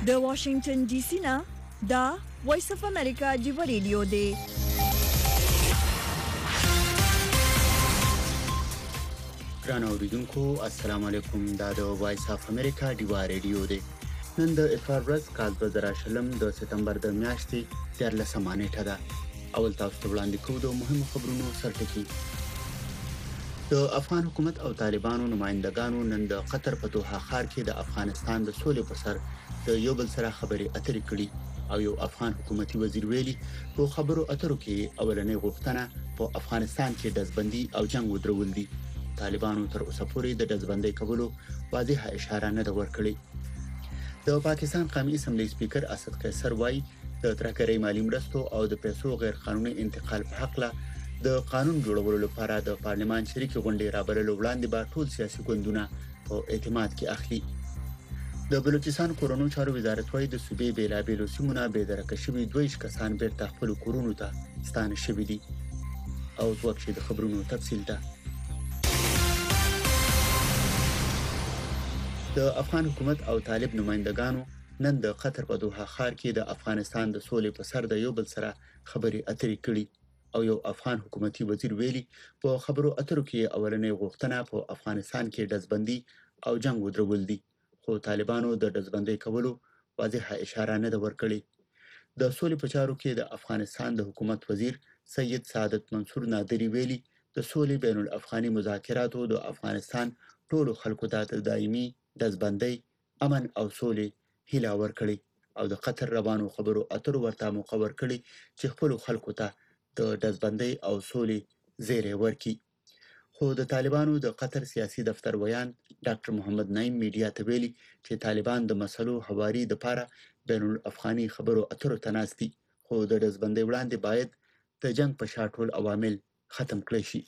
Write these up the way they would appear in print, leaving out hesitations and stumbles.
د واشنگټن ډي سي نه دا وایس اف امریکا دیو ریډیو دی. ګران اوریدونکو السلام علیکم. دا د وایس اف امریکا دیو ریډیو دی. نن د اتوار ورځ کال 2020 د سپتمبر د میاشتې 13 نیټه ده. اول تاسو ته وړاندې کوو د مهمو خبرونو سرټکي. د افغان حکومت او طالبانو نمائندګانو نن د قطر په دوحه ښار کې د افغانستان د سولې په سر د یو بل سره خبرې اترې کړې او یو افغان حکومتي وزیر ویلي په خبرو اترو کې اولنې غوښتنه په افغانستان کې دزبندي او جنگ ودرول دي. طالبانو تر اوسه پورې د دزبندۍ کولو واضحه اشاره نه ده ورکړې. د پاکستان قومي اسمبلی سپیکر اسد قیصر وایي د ترهګرۍ مالی مرستو او د پیسو غیر قانوني انتقال په حق له د قانون جوړولو لپاره د پارلمان شریکې غونډې رابللو وړاندې به ټول سیاسي ګوندونه په اعتماد کې اخلي. د بلوچستان کورونو چارو وزارت وايي د صوبې بیلابېلو سیمو نه بېدرکه شوي 22 کسان بیرته خپلو کورونو ته ستانه شوي دي. او ځواب شي د خبرونو تفصیل ده. د افغان حکومت او طالب نمائندګانو نن د قطر په دوحه ښار کې د افغانستان د سولې په سر د یو بل سره خبرې اترې کړې او یو افغان حکومتي وزیر ویلي په خبرو اترو کې اولنې غوښتنه په افغانستان کې دزبندي او جنگ ودرول دي، خو طالبانو د دزبندۍ کولو واضحه اشاره نه ده ورکړې. د سولې په چارو کې د افغانستان د حکومت وزیر سید سعادت منصور نادری ویلي د سولې بین الافغاني مذاکراتو د افغانستان ټولو خلکو ته د دایمي دزبندۍ، امن او سولې هیله ورکړې او د قطر روانو خبرو اترو ورته موقع ورکړې چې خپلو خلکو ته د دزبندۍ او سولې زیری ورکړي. خو د طالبانو د قطر سیاسي دفتر ویان ډاکټر محمد نعیم میډیا ته ویلي چې طالبان د مسلو هواري دپاره بین الافغاني خبرو اترو ته ناست دي، خو د دزبندۍ وړاندې باید د جنگ په شا ټول عوامل ختم کړی شي.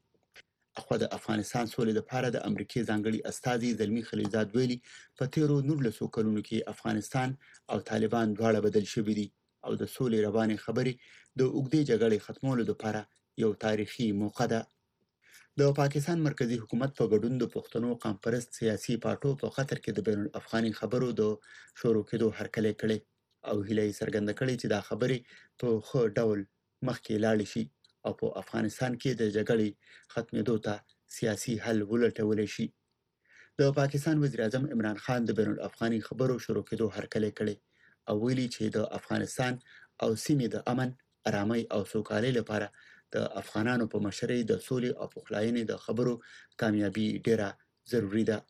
اخوا د افغانستان سولې لپاره د امریکې ځانګړي استازي زلمي خلیلزاد ویلي په تیرو 19 کلونو کې افغانستان او طالبان دواړه بدل شوي دي او د سولې روانې خبرې د اوږدې جګړې ختمولو لپاره یو تاریخي موقع ده. د پاکستان مرکزی حکومت په ګډون د پښتنو قوم پرست سیاسي پارټو په قطر کې د بین الافغاني خبرو د شروع کېدو هرکلی کړی او هیله یې څرګنده کړې چې دا خبرې په ښه ډول مخکې لاړې شي او په افغانستان کې د جګړې ختمېدو ته سیاسي حل ولټولی شي. د پاکستان وزیر اعظم عمران خان د بین الافغاني خبرو شروع کېدو هرکلی کړی او ویلي چې د افغانستان او سیمې د امن، ارامۍ او سوکالۍ لپاره د افغانانو په مشرۍ د سولې او پخلاینې د خبرو کامیابي ډیره ضروري ده.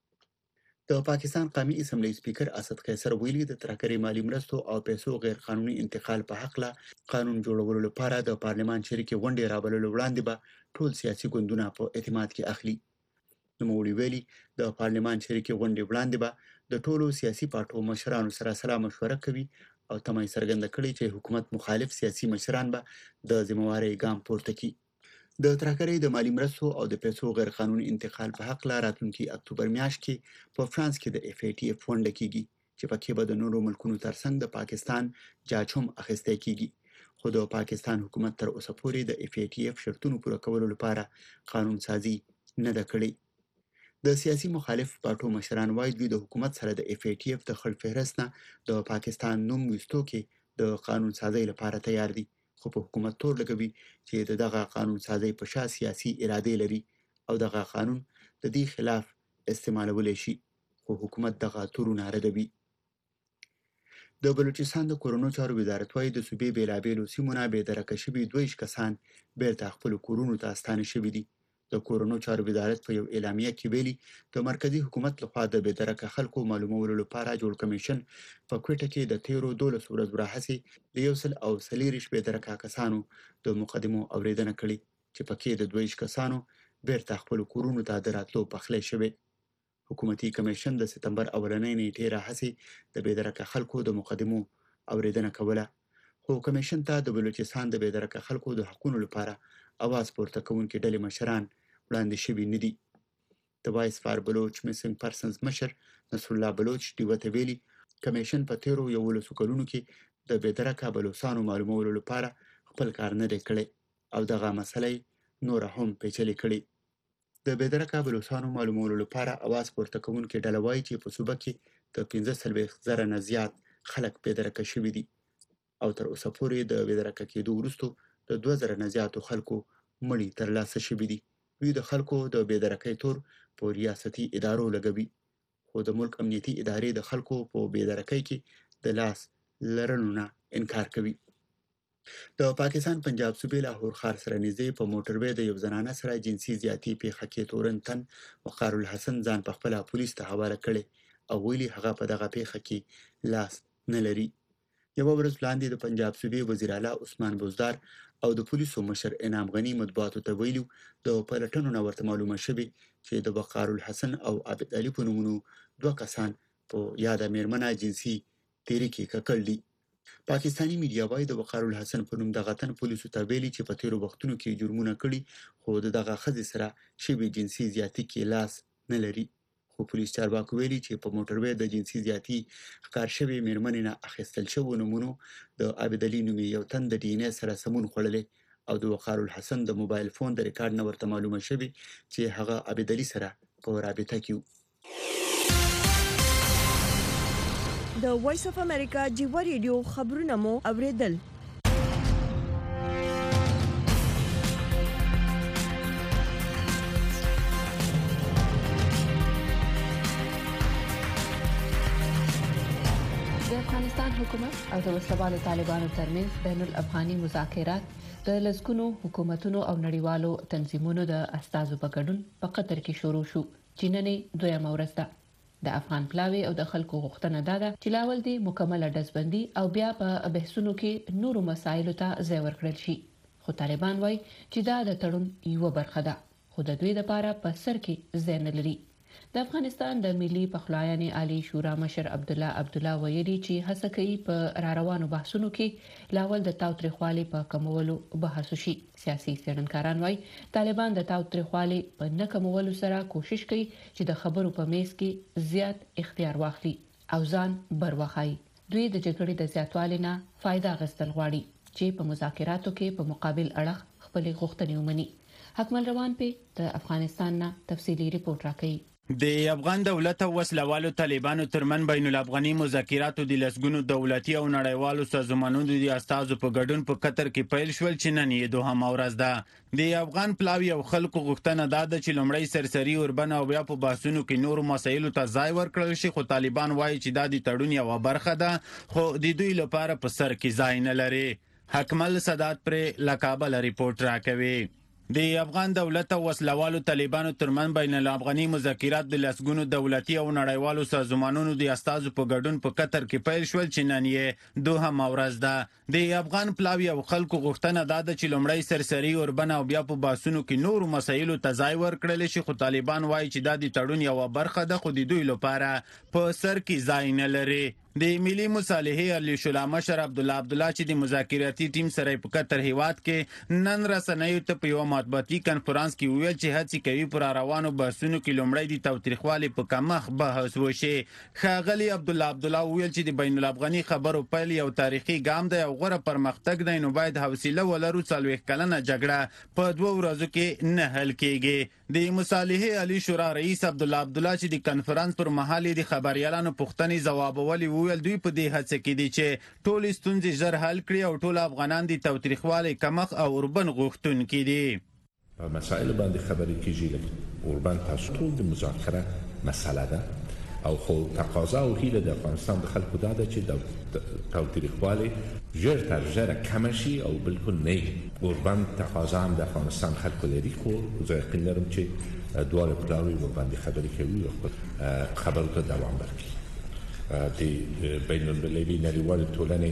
د پاکستان قومي اسمبلی سپیکر اسد قیصر ویلي د ترهګرۍ مالی مرستو او پیسو غیر قانوني انتقال په حق له قانون جوړولو لپاره د پارلمان شریکې غونډې رابللو وړاندې به ټول سیاسي ګوندونه په اعتماد کې اخلي. نوموړي ویلي د پارلمان شریکې غونډې وړاندې به د ټولو سیاسي پارټو مشرانو سره سلا مشوره کوي او تمه یې څرګنده کړې چې حکومت مخالف سیاسي مشران به د ذمهوارۍ ګام پورته کړي. د ترهګرۍ د مالی مرستو او د پیسو غیر قانوني انتقال په حق له راتلونکي اکتوبر میاشت کې په فرانس کې د FATF غونډه کیږي چې پکې به د نورو ملکونو ترڅنګ د پاکستان جاج هم اخیستی کیږي، خو د پاکستان حکومت تر اوسه پورې د FATF شرطونو پوره کولو لپاره قانون سازي نه ده کړې. د سیاسي مخالف پارټو مشران وایي دوی د حکومت سره د FATF د خړ فهرست نه د پاکستان نوم ویستو کې د قانون سازۍ لپاره تیار دي، خو په حکومت تور لګوي چې دغه قانون سازۍ په شا سیاسي ارادې لري او دغه قانون د دې خلاف استعمالولی شي، خو حکومت دغه تورونه ردوي. د بلوچستان د کورونو چارو وزارت وايي د صوبې بیلابېلو سیمو نه بېدرکه شوي 22 کسان بیرته خپلو کورونو ته ستانه شوي دي. د کورونو چارو وزارت په یو اعلامیه کې ویلي د مرکزی حکومت لخوا د بېدرکه خلکو معلومولو لپاره جوړ کمیشن په کوټه کې د تیرو 12 ورځو راهیسې د 140 بېدرکه کسانو د مقدمو اورېدنه کړې چې پکې د 22 کسانو بیرته خپلو کورونو ته د راتلو پخلی شوی. حکومتي کمیشن د سپتمبر اولنۍ نیټې راهیسې د بېدرکه خلکو د مقدمو اورېدنه کوله، خو کمیشن ته د بلوچستان د بېدرکه خلکو د حقونو لپاره اواز پورته کوونکي ډلې مشران وړاندې شوي نه دي. د وایس فار بلوچ میسنګ پرسنز مشر نصر الله بلوچ ډیوه ته ویلي کمیشن په تیرو 11 کلونو کې د بېدرکه بلوڅانو معلومولو لپاره خپل کار نه دی کړی او دغه مسله نوره هم پیچلې کړې. د بېدرکه بلوڅانو معلومولو لپاره اواز پورته کوونکې ډله وایي چې په صوبه کې د 45,000 نه زیات خلک بېدرکه شوي دي او تر اوسه پورې د بېدرکه کېدو وروسته د 2,000 نه زیاتو خلکو مړي ترلاسه شوي دي. دوی د خلکو د بېدرکۍ تور په ریاستي ادارو لګوي، خو د ملک امنیتي ادارې د خلکو په بېدرکۍ کې د لاس لرلو نه انکار کوي. د پاکستان پنجاب صوبې لاهور ښار سره نږدې په موټروي د یو زنانه سره جنسي زیاتي پیښه کې تورن تن وقار الحسن ځان په خپله پولیس ته حواله کړی او ویلي هغه په دغه پیښه کې لاس نه لري. یوه ورځ وړاندې د پنجاب صوبې وزیر اعلی عثمان بزدار او د پولیسو مشر انعام غني مطبوعاتو ته ویلي د پلټنو نه ورته معلومه شوې چې د وقار الحسن او عابد علي په نومونو 2 کسان په یاده میرمنه جنسي تیري کې ککړ دي. پاکستاني میډیا وایي د وقار الحسن په نوم دغه تن پولیسو ته ویلي چې په تیرو وختونو کې جرمونه کړي خو د دغه ښځې سره شوې جنسي زیاتي کې لاس نه لري. خو پولیس چارواکو ویلي چې په موټروي د جنسي زیاتي ښکار شوې میرمنې نه اخیستل شوو نومونو د عابد علي نومې یو تن د ډي ان اې سره سمون خوړلی او د وقار الحسن د موبایل فون د ریکارډ نه ورته معلومه شوې چې هغه عابد علي سره په رابطه کې و. د وایس اف امریکا جیوا ریډیو خبرونه مو اوریدل. افغانستان حکومت او د وسلوالو طالبانو ترمنځ بین الافغاني مذاکرات د لسګونو حکومتونو او نړیوالو تنظیمونو د استازو په ګډون په قطر کې شروع شو چې نن دویمه ورځ ده. د افغان پلاوی او د خلکو غوښتنه ده چې لاول دې مکمله ډزبندي او بیا په بحثونو کې نورو مسایلو ته ځای ورکړل شي. خو طالبان وایي چې دا د تړون یوه برخه ده خو د دوی لپاره په سر کې ځای نه لري. د افغانستان د ملي پخلاینې عالی شورا مشر عبدالله ویلي چې هڅه کوي په راروانو بحثونو کې لاول د تاوتریخوالي په کمولو بحث وشي. سیاسي څېړنکاران وایي طالبان د تاوتریخوالي په نه کمولو سره کوشش کوي چې د خبرو په میز کې زیات اختیار واخلي او ځان بر وښایي. دوی د جګړې د زیاتوالي نه فایده اخیستل غواړي چې په مذاکراتو کې په مقابل اړخ خپلې غوښتنې ومني. حکمل روان په د افغانستان نه تفصیلي ریپورت راکړي. د افغان دولت او وسلوالو طالبانو ترمن بین الافغاني مذاکراتو د لسګونو دولتي او نړیوالو سازمانونو د استازو په ګډون په قطر کې پیل شول چې نن یې دوهمه ورځ ده. د افغان پلاوی او خلکو غوښتنه ده چې لومړی سرسري اوربن او بیا په بحثونو کې نورو مسایلو ته ځای ورکړل شي، خو طالبان وایي چې دا د تړون یوه برخه ده خو د دوی لپاره په سر کې ځای نه لري. حکمل سادات پر له کابل ریپورت راکوي. د افغان دولت او وسلوالو طالبانو ترمن بین الافغاني مذاکرات د لسګونو دولتي او نړیوالو سازمانونو د استازو په ګډون په قطر کې پیل شول چې نن یې دوهمه ورځ ده. د افغان پلاوی او خلکو غوښتنه ده چې لومړی سرسري اوربن او بیا په بحثونو کې نورو مسایلو ته ځای ورکړل شي، خو طالبان وایي چې دا د تړون یوه برخه ده خو د دوی لپاره په سر کې ځای نه لري. د ملي مصالحې عالی شورا مشر عبدالله چې د مذاکراتي ټیم سره په قطر هیواد کې نن رسنیو ته په یوه مطبوعاتي کنفرانس کې ویل چې هڅې کوي پر روانو بحثونو کې لومړی د تاوتریخوالي په کمښت بحث وشي. ښاغلي عبدالله ویل چې د بین الافغاني خبرو پیل یو تاریخي ګام دی او غوره پرمختګ دی، نو باید حوصله ولرو. 40 کلنه جګړه په 2 ورځو کې نه حل کېږي. د مصالحې عالی شورا رئیس عبدالله چې د کنفرانس پر مهال د خبريالانو پوښتنې ځوابولې ویل دوی په دې هڅه کې دي چې ټول ستونزې ژر حل کړي او ټول افغانان د تاوتریخوالي کمښت او اوربن غوښتونکي دي. مسائل باندې خبرې کیږي لکه اوربن تاسو ټول د مذاکره مسله ده او خو تقاضا او هیله د افغانستان د خلکو دا ده چې د تاوتریخوالي ژر تر ژره کم شي او بالکل نه. اوربن تقاضا هم د افغانستان خلکو لري، خو زه یقین لرم چې دواړه پلاوی ورباندې خبرې کوي او خبرو ته دوام ورکوي. د بین المللي نړیوالې ټولنې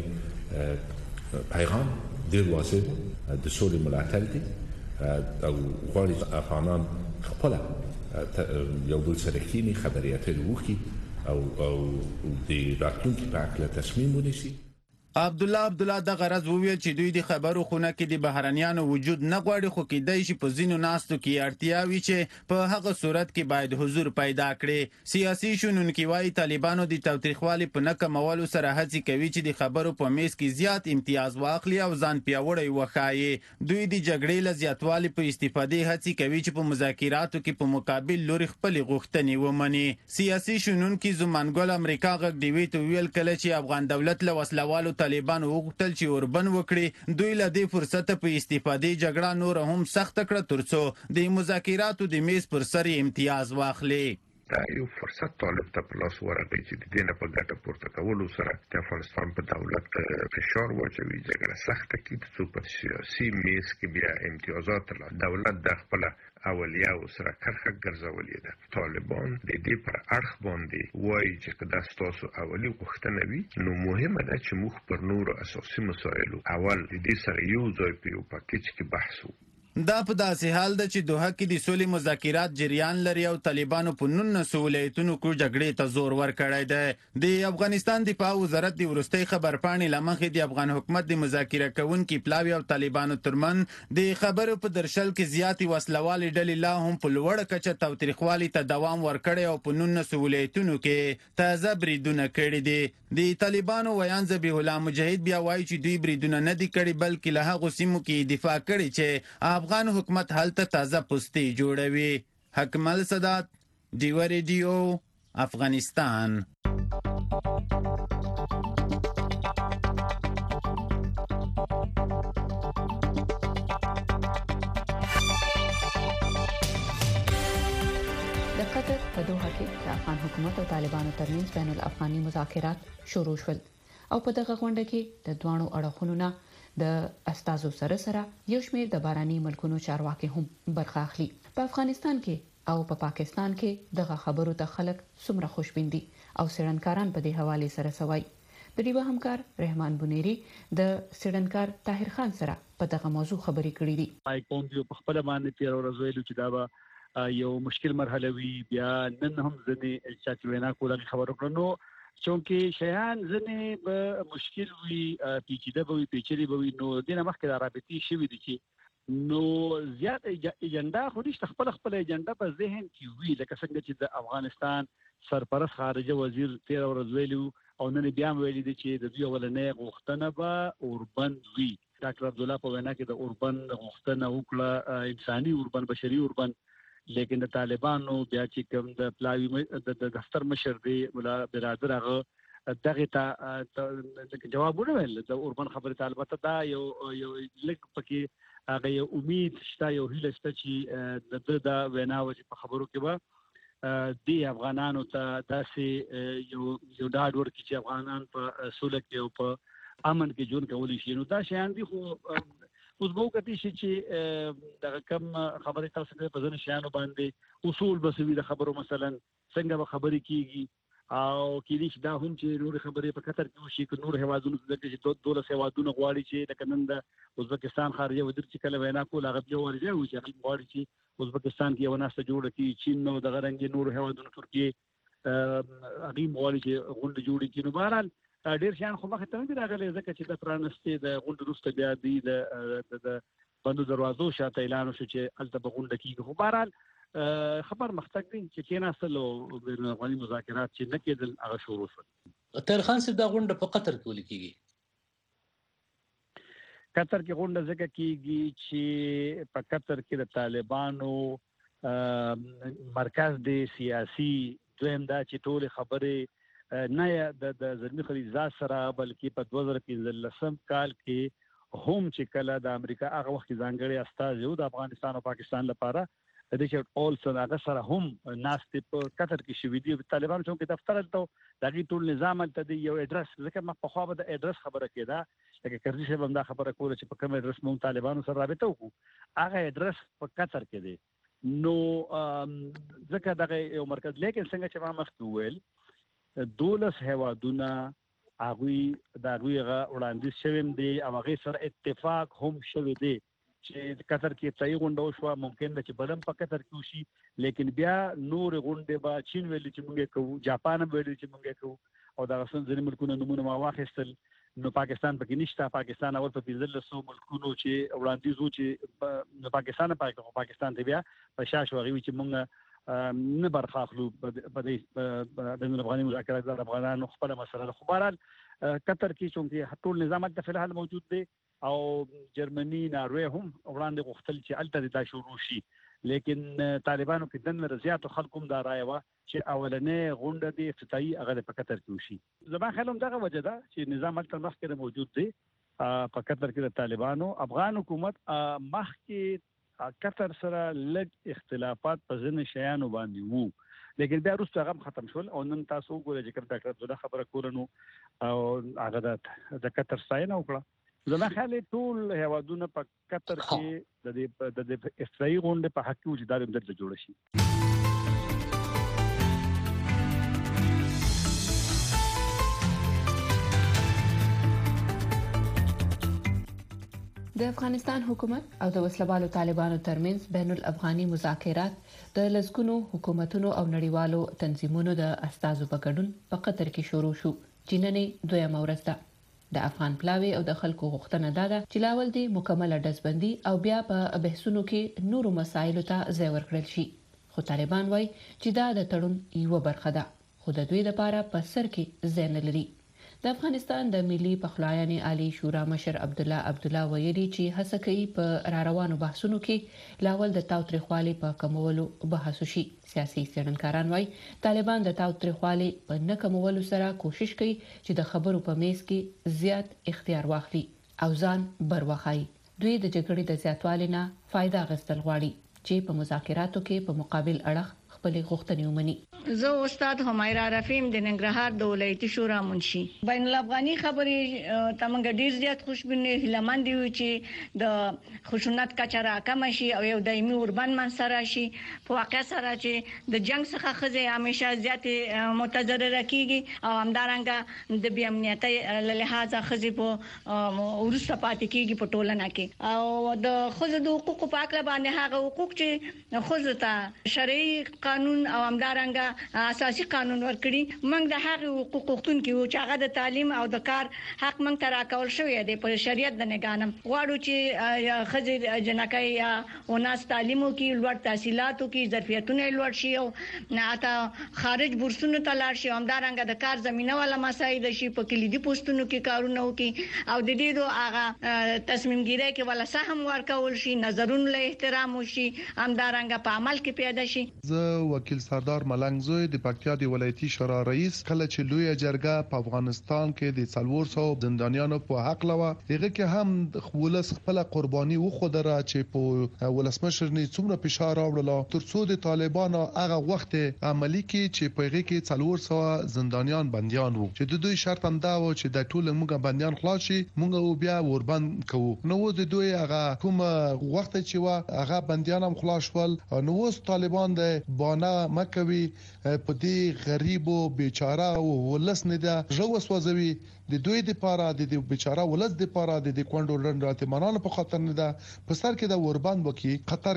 پیغام ډېر واضح دی، د سولې ملاتړ دی او غواړي افغانان خپله یو بل سره کښېني، خبرې اترې وکړي او د راتلونکي په هکله تصمیم ونیسي. عبدالله د غرض وویل چې دوی د خبرو خونه کې د بهرنیانو وجود نه غواړي، خو کېدای شي په ځینو ناستو کې اړتیا وي چې په هغه صورت کې باید حضور پیدا کړي. سیاسي شنونکي وایي طالبانو د تاوتریخوالي په نه کمولو سره هڅې کوي چې د خبرو په میز کې زیات امتیاز واخلي او ځان پیاوړی وښایي. دوی د جګړې له زیاتوالي په استفادې هڅې کوي چې په مذاکراتو کې په مقابل لوري خپلې غوښتنې ومني. سیاسي شنونکي زمانګل امریکا غږ ډیوي ته ویل کله چې افغان دولت له وسلوالو طالبانو وغوښتل چې اوربند وکړي، دوی له دې فرصت په استفادې جګړه نور هم سخت کړه ترڅو د مذاکراتو د میز پر سر امتیاز واخلي. دا یو فرصت طالب ته په لاس ورغی چې د دې نه په ګټه پورته کولو سره د افغانستان په دولت فشار واچوي، جګړه سخته کړي څو په سیاسي میز کې بیا امتیازات ترلاسه. دولت د خپل اولیاء سره کرخه ګرځولې ده. طالبان د دې پر اړخ باندې وایي چې دا ستاسو اولی غوښتنه وي، نو مهمه ده چې موږ پر نورو اساسي مسایلو اول د دې سره یو ځای په یو پاکیج کې بحث وکړو. دا په داسې حال ده چې دوحه کې د سولې مذاکرات جریان لري او طالبانو په 19 ولایتونو کې جګړې ته زور ورکړی دی. د افغانستان دفاع وزارت د وروستۍ خبرپاڼې له مخې د افغان حکومت د مذاکره کوونکي پلاوي او طالبانو ترمنځ د خبرو په درشل کې زیاتې وسلوالې ډلې لا هم په لوړه کچه تاوتریخوالي ته دوام ورکړی او په 19 ولایتونو کې تازه بریدونه کړي دي. د طالبانو ویان ذبیح الله مجاهد بیا وایي چې دوی بریدونه نه دي کړي، بلکې له هغو سیمو کې دفاع کړي چې افغان حکومت هلته تازه پوستې جوړوي. حکمل سادات، ډیوه ریډیو، افغانستان. د قطر په دوحه کې د افغان حکومت او طالبانو ترمنځ بین الافغاني مذاکرات شروع شول او په دغه غونډه کې د دوانو اړخونو نه د استازو سره یو شمېر د باراني ملکونو چارواکي هم برخه اخلي. په افغانستان کې او په پاکستان کې دغه خبرو ته خلک څومره خوشبین دي او سړنکاران په دې حواله سره سوای. د ډیوه همکار رحمان بنيري د سړنکار طاهر خان سره په دغه موضوع خبرې کړې دي. پومپیو په خپل باندې تیر ورځ ویلو چې دا یو مشکل مرحله وی، بیا نن هم ځنې چې وینا کوله خبرو کړنو چونکه شیان ځنې به مشکل وي، پیچیده به وي، پیچلي به وي، نو دینه مخکې د رابطې شوي دي چې نو زیات ایجنډا خو نشته، خپل ایجنډا په ذهن کې وي، لکه څنګه چې د افغانستان سرپرست خارجه وزیر تیر ورځ ویلو او نن بیا ویلي دي چې د دوی اولنې غوښتنه به اوربند وي. ډاکټر عبدالله په وینا کې د اوربند غوښتنه وکړه، انساني اوربند، بشري اوربند، لیکن د طالبانو بیا چې کوم د پلاوی د دفتر مشر دی ولا برادر هغه دغه ته جواب ورول د اوربند خبره طالبات دا یو لک پکې هغه یو امید شته، یو هیله شته چې د وینا وجه په خبرو کې به دی افغانانو ته داسې یو ډاډ ورکړي چې افغانان په سوله کې او په امن کې ژوند کولی شي. نو دا شیان دي، خو اوس به وکړي چې دغه کم خبرې تاسو ته په ځینو شیانو باندې اصول بسوي د خبرو، مثلا څنګه به خبرې کیږي او کېدای شي دا هم چې نور خبرې په قطر کې وشي، که نور هیوادونو ځکه چې 12 هیوادونه غواړي چې لکه نن د ازبکستان خارجه وزیر چې کله وینا کوله هغه یو ورځ وي چې هغه غواړي چې ازبکستان کې یو ناسته جوړه کړي، چین نو دغه رنګ نور هیوادونو ترکیه هغه غواړي چې غونډه جوړه کړي. نو بهرحال ډیر شان خو مخه ته نه راغلي ځکه چې د پرانستي د غونډې وروسته بیا د بندو دروازو شاته اعلان شو چې الته به غونډه کیږي. خو بهرحال خبر مختګ دي چې کېناستل او بین افغاني مذاکرات چې نه کېدل هغه شروع شول. طاهر خان صاحب دا غونډه په قطر کې ولې کیږي؟ قطر کې غونډه ځکه کیږي چې په قطر کې د طالبانو مرکز دی سیاسي، دویم دا چې ټول خبرې نه د زلمی خلیزات سره بلکې په 2015 کال کې هم چې کله د امریکا هغه وخت ځانګړي استاذ یو د افغانستان او پاکستان لپاره ریچارډ اولسن هغه سره هم ناست په قطر کې شوې دي. طالبان چې دفتر ته دغه ټول نظام ته دی یو اډرس، ځکه ما په خو به د اډرس خبره کېده، لکه کرزي صاحب هم دا خبره کوله چې په کوم اډرس مو طالبانو سره رابطه وکړو، هغه اډرس په قطر کې دی. نو ځکه دغه یو مرکز، لیکن څنګه چې ما مخکې وویل 12 هیوادونه هغوی وړاندیز شویم دي او هغې سره اتفاق هم شوی دی چې قطر کې ځایي غونډه وشوه، ممکن ده چې بل هم په قطر کې وشي، لیکن بیا نورې غونډې به چین ویلي چې موږ یې کوو، جاپان هم ویلي چې موږ یې کوو او دغه ځینې ملکونه نومونه ما واخیستل، نو پاکستان پکې نشته. پاکستان اول په 1500 ملکونو چې وړاندیز و چې نو پاکستان ته بیا په شاش وغوي چې مونږ نه برخه اخلو په بین الافغاني مذاکرات د افغانانو خپل مسله. خو بهرحال قطر کې چې ټول نظام د فلحال موجود دی او جرمني ناروې هم وړاندې غوښتل چې الته دا شروع شي، لیکن طالبانو کې دنه زیاتو خلکو دا رائے و چې اولنې غونډه د افتتاحي هغه په قطر کې وشي. زما خیال هم دغه وجه ده چې نظام الته مخکې موجود دی په قطر کې د طالبانو. افغان حکومت مخکې قطر سره لږ اختلافات په ځینې شیانو باندې وو، لیکن بیا وروسته هغه ختم شول او نن تاسو وګورئ چې کوم ډاکټر زړه خبره کولنو او هغه د قطر ستاینه وکړه. زما خیال ټول هیوادونه په قطر کې د افتتاحي غونډې په حق کې وجدار اندر جوړ شي. د افغانستان حکومت او د وسلوالو طالبانو ترمنځ بین الافغاني مذاکرات د لسګونو حکومتونو او نړیوالو تنظیمونو د استازو په ګډون په قطر کې شروع شو چې نن دویمه ورځ ده. د افغان پلاوی او د خلکو غوښتنه ده چې لاول دي مکمل ډزبندي او بیا په بحثونو کې نورو مسایلو ته ځای ورکړل شي. خو طالبان وایي چې دا د تړون یو برخه ده، خو د دوی لپاره په سر کې ځای نه لري. د افغانستان د ملي پخلاینې عالی شورا مشر عبدالله ویلي چې هڅه کوي په راروانو بحثونو کې لاول د تاوتریخوالي په کمولو بحث وشي. سیاسي څېړنکاران وایي طالبان د تاوتریخوالي په نه کمولو سره کوشش کوي چې د خبرو په میز کې زیات اختیار واخلي او ځان بر وخایي. دوی د جګړې د زیاتوالي نه فائدہ غوښتل غواړي چې په مذاکراتو کې په مقابل اړخ خپل غوښتنې ومني. زه استاد حمیرا رفیم د ننګرهار د ولایتي شورا منشي. بین الافغاني خبرې تمنګ ډیر زیات خوشبینه هلمند دی چې د خشونت کچه راکم شي او یو دایمي اوربان منصر شي. په واقع سره چې د جنگ څخه خزه همیشه زیات متضرره کیږي او همدارنګه د بی امنیتي له لحاظه خزه په ورسته پاتې کیږي په ټولنه کې او د خزه د حقوقو په اړه باندې هغه حقوق چې خزه ته شرعي قانون او همدارنګه اساسي قانون ورکړي موږ د هغه حقوق غوښتونکو چې هغه د تعلیم او د کار حق موږ ته راکول شوی دی په شریعت د نگانم غواړو چې خځې جنکای یا وناس تعلیمو کې لوړ تحصیلاتو کې ظرفیتونه لوړ شي او نه خارج بورسونو ته لاړ شي همدارنګه د کار زمينه ولا مساعد شي په کلیدي پوسټونو کې کارونه وکړي او د دې هغه تصمیم ګیری کې ولا سهم ورکول شي نظرونو له احترام وشي همدارنګه په عمل کې پیدا شي. زه وکیل سردار ملنګ زوی د پکتیا د ولایتي شورا رئیس کله چې لوی جرګه په افغانستان کې د 400 زندانیانو په حق لوه هغه کې هم ولس خپل قرباني وخدره چې په ولسمشر نه څومره فشار راوړل ترڅو د طالبانو هغه وخت عملی کې چې په هغه کې 400 زندانیان بنديان وو چې د دوی شرط هم دا و چې د ټول موږ بنديان خلاص شي موږ بیا وربند کوو. نو د دوی هغه کوم وخت چې وا هغه بنديان هم خلاص شول نو اوس طالبان د بانه مکوي په دې غریب او بیچاره او ولس نه دا ژو وسوځوي د دوی د پاره د بیچاره ولس د پاره د کونډو راتمنانو په خاطر نه دا په سر کې د وربند وکي قطر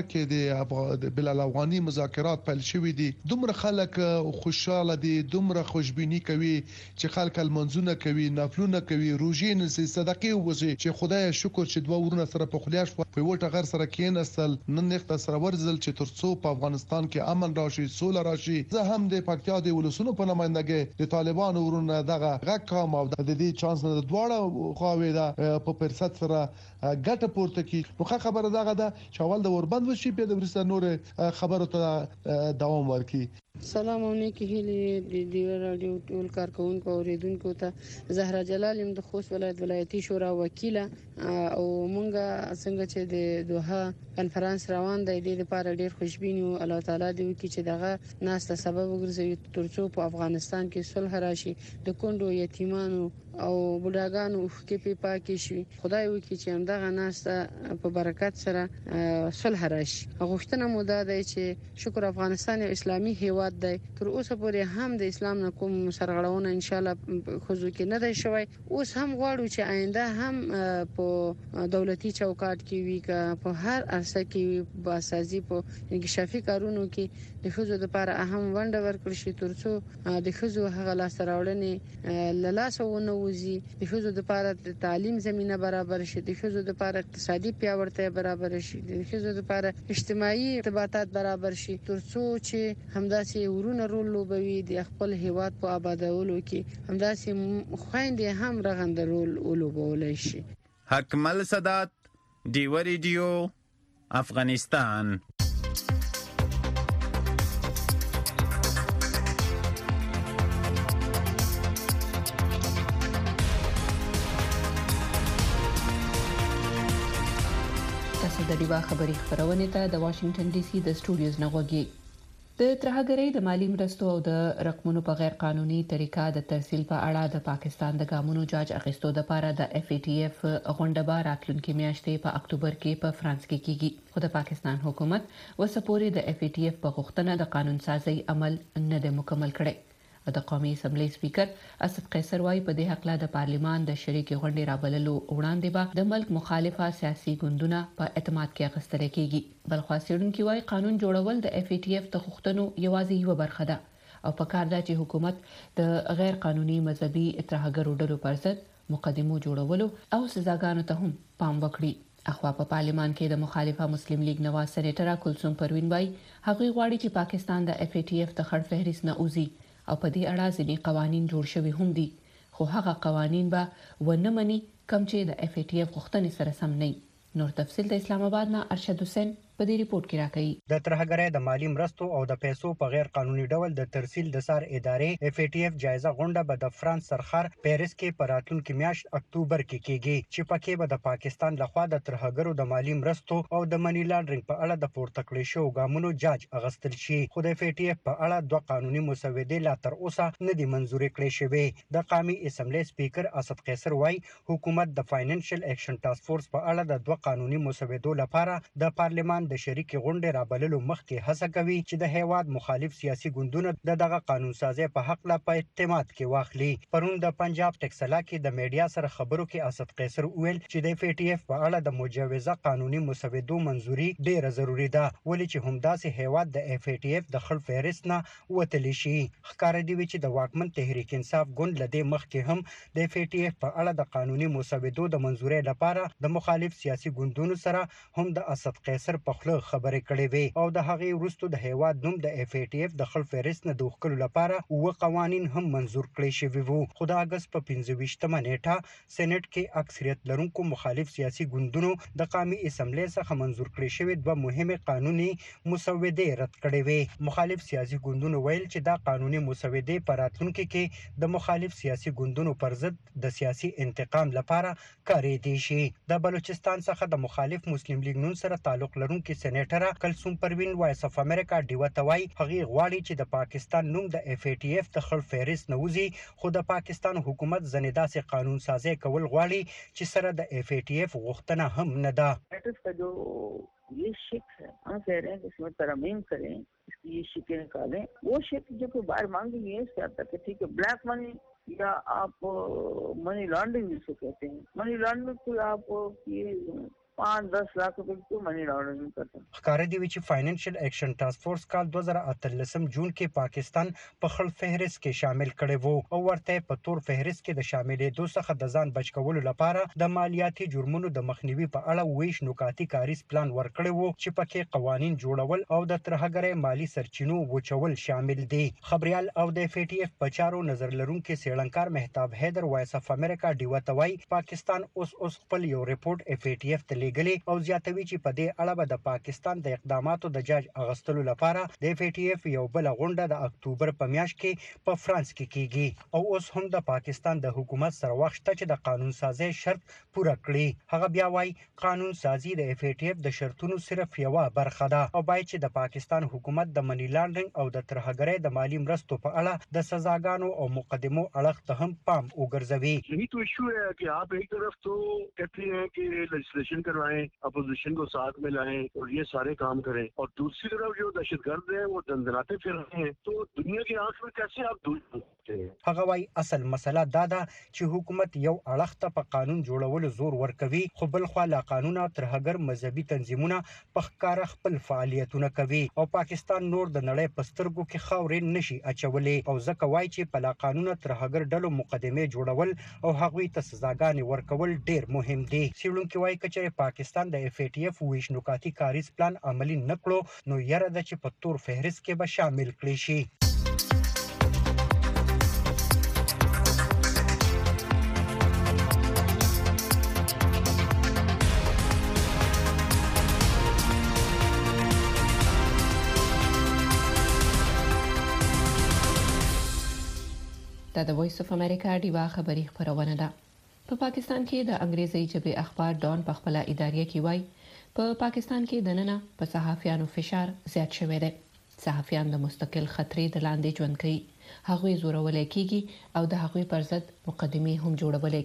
کې د بلال افغاني مذاکرات پیل شوې دي دومره خلک خوشاله دي دومره خوشبيني کوي چې خلک المنځونه کوي نفلونه کوي روزي نه صدقې وځي چې خدای شکر چې دوه ورونه سره په خلیاش په وټه غر سره کېنسل نن نخت سره ورزل چې ترڅو په افغانستان کې امن راشي سوله راشي. زه هم د پکتیا د ولسونو په نمائندګۍ د طالبانو ورونه دغه غږ کوم او د چانس نه دواړه خواوې دا په فرصت سره ګټه پورته کی. نو خبره دغه ده چې اول د وربند وشي په د ورسره نور خبرو ته دوام ورکړي. سلام علیکم هیله د رادیو ټول کارکونکو او اوریدونکو ته زهرا جلال يم د خوست ولایت ولایتي شورا وکیله او مونږه څنګه چې د دوحه کانفرنس روان دی د لپاره ډیر خوشبین یو الله تعالی دې وکړي چې دغه ناسته سبب وګرځي ترڅو په افغانستان کې صلح راشي د کونډو یتیمانو او بډاګانو کې په پاکي شي. خدای وکړي چې همدغه ناسته په برکت سره صلح راشي. غوښتنه مو ده چې شکر افغانستان یو اسلامي هیواد دی تر اوسه پورې هم د اسلام نه کوم سرغړونه ان شاء الله خو کې نه دی شوی. اوس هم غواړو چې آینده هم په دولتي چوکاټ کې وي که په هر عرصه کې باسازي په انکشافي کارونو کې د ښځو لپاره اهم ونډه ورکړل شي ترڅو د ښځو هغه لاسته راوړنې له لاسه ونه وځي، د ښځو لپاره د تعلیم زمينه برابر شي، د ښځو لپاره اقتصادي پیاوړتیا برابر شي، د ښځو لپاره اجتماعي ارتباطات برابر شي، ترڅو چې همداسې ورونه رول لوبوي د خپل هیواد په آبادولو کې، همداسې خويندې هم رغنده رول ولوبولای شي. حکمل سادات، ډیو ریډیو، افغانستان. تاسو د ډیوا خبري خبرونه ته د واشنگټن ډي سي د سټوډیوز نه غوږی. د ترهګرۍ د مالی مرستو او د رقمونو په غیر قانوني طریقه د ترسیل په اړه د پاکستان د ګامونو جاج اخیستو لپاره د FATF غونډه به راتلونکي میاشتې په اکتوبر کې په فرانس کې کیږي، خو د پاکستان حکومت وسپوري د FATF په غوښتنه د قانون سازي عمل نه دی مکمل کړی. د قومي اسمبلی سپیکر اسد قیصر وايي په دې حق لا د پارلیمان د شریکې غونډې رابللو وړاندې به د ملک مخالفه سیاسي ګوندونه په اعتماد کې اخیستل کېږي. بلخوا څېړونکي وايي قانون جوړول د FATF د غوښتنو یوازې یو برخه ده او پکار ده چې حکومت د غیر قانوني مذهبي اتحادګرو ډلو پر ضد مقدمو جوړولو او سزاګانو ته هم پام وکړي. اخوا په پارلیمان کې د مخالفه مسلم لیگ نواز سېنیټر کلثوم پروین وايي هغه غواړي چې پاکستان د FATF د خړ فهرست نه اوزي او په دې اړه ځینې قوانين جوړ شوي هم دي، خو هغه قوانين به ونه مني کوم چې د FATF غوښتنې سره سم نه. نور تفصيل د اسلام آباد نه ارشد حسین په دې ریپورت کې راکړي. د ترهګرۍ د مالی مرستو او د پیسو په غیر قانوني ډول د ترسیل د سار ادارې FATF جایزه غونډه به د فرانس سرخر پیرس کې په راتلونکي میاشت اکتوبر کې کیږي، چې پکې به د پاکستان لخوا د ترهګرو د مالی مرستو او د منی لانډرینګ په اړه د پورته کړې شو ګامونو جاج اغستل شي، خو د FATF په اړه دوه قانوني مسودې لا تر اوسه نه دي منزور کړې شوې. د قومي اسمبلی سپیکر اسد قیصر وايي حکومت د فاینانشل اکشن ټاسک فورس په اړه د دوه قانوني مسودو لپاره د پارلیمان د شریکې غونډې رابللو مخکې هڅه کوي چې د هیواد مخالف سیاسي ګوندونه دغه قانون سازي په حق لا په اعتماد کې واخلي. پرون د پنجاب ټکسلا کې د میډیا سره خبرو کې اسد قیصر ویل چې د FATF په اړه د مجوزه قانوني مسودو منزوري ډیره ضروری ده، ولې چې همداسې هیواد د FATF د خړ فهرست نه وتلی شي. ښکار دی چې د واکمن تحریک انصاف ګوند لدې مخکې هم د FATF په اړه د قانوني مسودو د منزوري لپاره د مخالف سیاسي ګوندونو سره هم د اسد قیصر په خله خبرې کړې وي او د هغې وروسته د هیواد نوم د FATF د خړ فهرست نه د وښکلو لپاره اوه قوانین هم منزور کړي شوي وو، خو د اګست په 25مه نیټه سېنات کې اکثریت لرونکو مخالف سیاسي ګوندونو د قومي اسمبلی څخه منزور کړي شوي دوه مهمه قانوني مسودې رد کړې وي. مخالف سیاسي ګوندونو ویل چې دا قانوني مسودې په راتلونکي کې د مخالف سیاسي ګوندونو پر ضد د سیاسي انتقام لپاره کارېدای شي. د بلوچستان څخه د مخالف مسلم لیگ نون سره تعلق لرونکي سېنیټر کلثوم پروین وایس اف امریکا ډیو توای هغه غواړي چې د پاکستان نوم د FATF د خړ فهرست نه وځي، خو د پاکستان حکومت ځنې داسې قانون سازي کول غواړي چې سره د FATF غوښتنه هم نه ده. ये शिक है, हम कह रहे हैं कि इसमें तरमीम करें, इसकी ये शिकें निकालें. वो शिक जो कोई बाहर मांगेंगे इससे आता है ठीक है ब्लैक मनी या आप मनी लॉन्ड्रिंग जिसे कहते हैं, मनी लॉन्ड्रिंग कोई आप ये 5-10 लाख रुपए की मनी लॉन्ड्रिंग करते हैं. ښکار دی چې فاینانشل اکشن ټاسک فورس کال 2013 جون کې پاکستان په خړ فهرست کې شامل کړي وو او ورته په تور فهرست کې د شاملېدو څخه د ځان بچ کولو لپاره د مالیاتي جرمونو د مخنیوي په اړه ویش نکاتي کاریز پلان ورکړی وو چې پکې قوانين جوړول او د ترهګرۍ مالی سرچینو وچول شامل دي. خبريال او د FATF په چارو نظر لرونکي سیړنکار مهتاب حیدر وایس اف امریکا ډیو توای پاکستان اوس خپل یو ریپورت FATF ته لګلې او زیاتوي چې په دې اړه به د پاکستان د اقداماتو د جاج اغستلو لپاره د FATF یو بل غونډه د اکتوبر په میاشت کې په فرانس کې کیږي او اوس هم د پاکستان د حکومت سره وخت چې د قانون سازي شرط پوره کړي. هغه بیا وايي قانون سازي د FATF د شرطونو صرف یو برخه ده او باید چې د پاکستان حکومت د منی لانډرینګ او د ترهګرۍ د مالی مرستو په اړه د سزاګانو او مقدمو اړه ته هم پام وګرځوي. یہی تو ایشو ہے کہ آپ ایک طرف تو کہتے ہیں کہ لیجسلیشن کروائیں, اپوزیشن کو ساتھ میں لائیں اور یہ سارے کام کریں, اور دوسری طرف جو دہشت گرد ہیں وہ دندناتے پھر رہے ہیں, تو دنیا کی آنکھ میں کیسے آپ هغه وايي اصل مسله دا ده چې حکومت یو اړخ ته په قانون جوړولو زور ورکوي خو بل خو لا قانونا ترهګر مذهبي تنظیمونه په ښکار خپل فعالیتونه کوي او پاکستان نور د نړۍ په سترګو کې خاورې نشي اچولې او ځکه وایي چې په لا قانونا ترهګر ډلو مقدمه جوړول او هغوی ته سزاګانې ورکول ډیر مهم دي. سیړونکو وايي چې پاکستان د FATF ویشنوکاتي کاریز پلان عملی نکړو نو یره د چې په تور فهرست کې به شامل کړي شي. دا د وایس اف امریکا ډیوا خبری خبرونه ده. په پاکستان کې د انګریزي ژبې اخبار ډان په خپل ادارې کې وایي په پاکستان کې د نننه په صحافیانو فشار زیات شوی دی. صحافیان د مستقل خطرې د لاندې ژوند کوي. هغوی زورول کېږي او د هغوی پر ضد مقدمې هم جوړول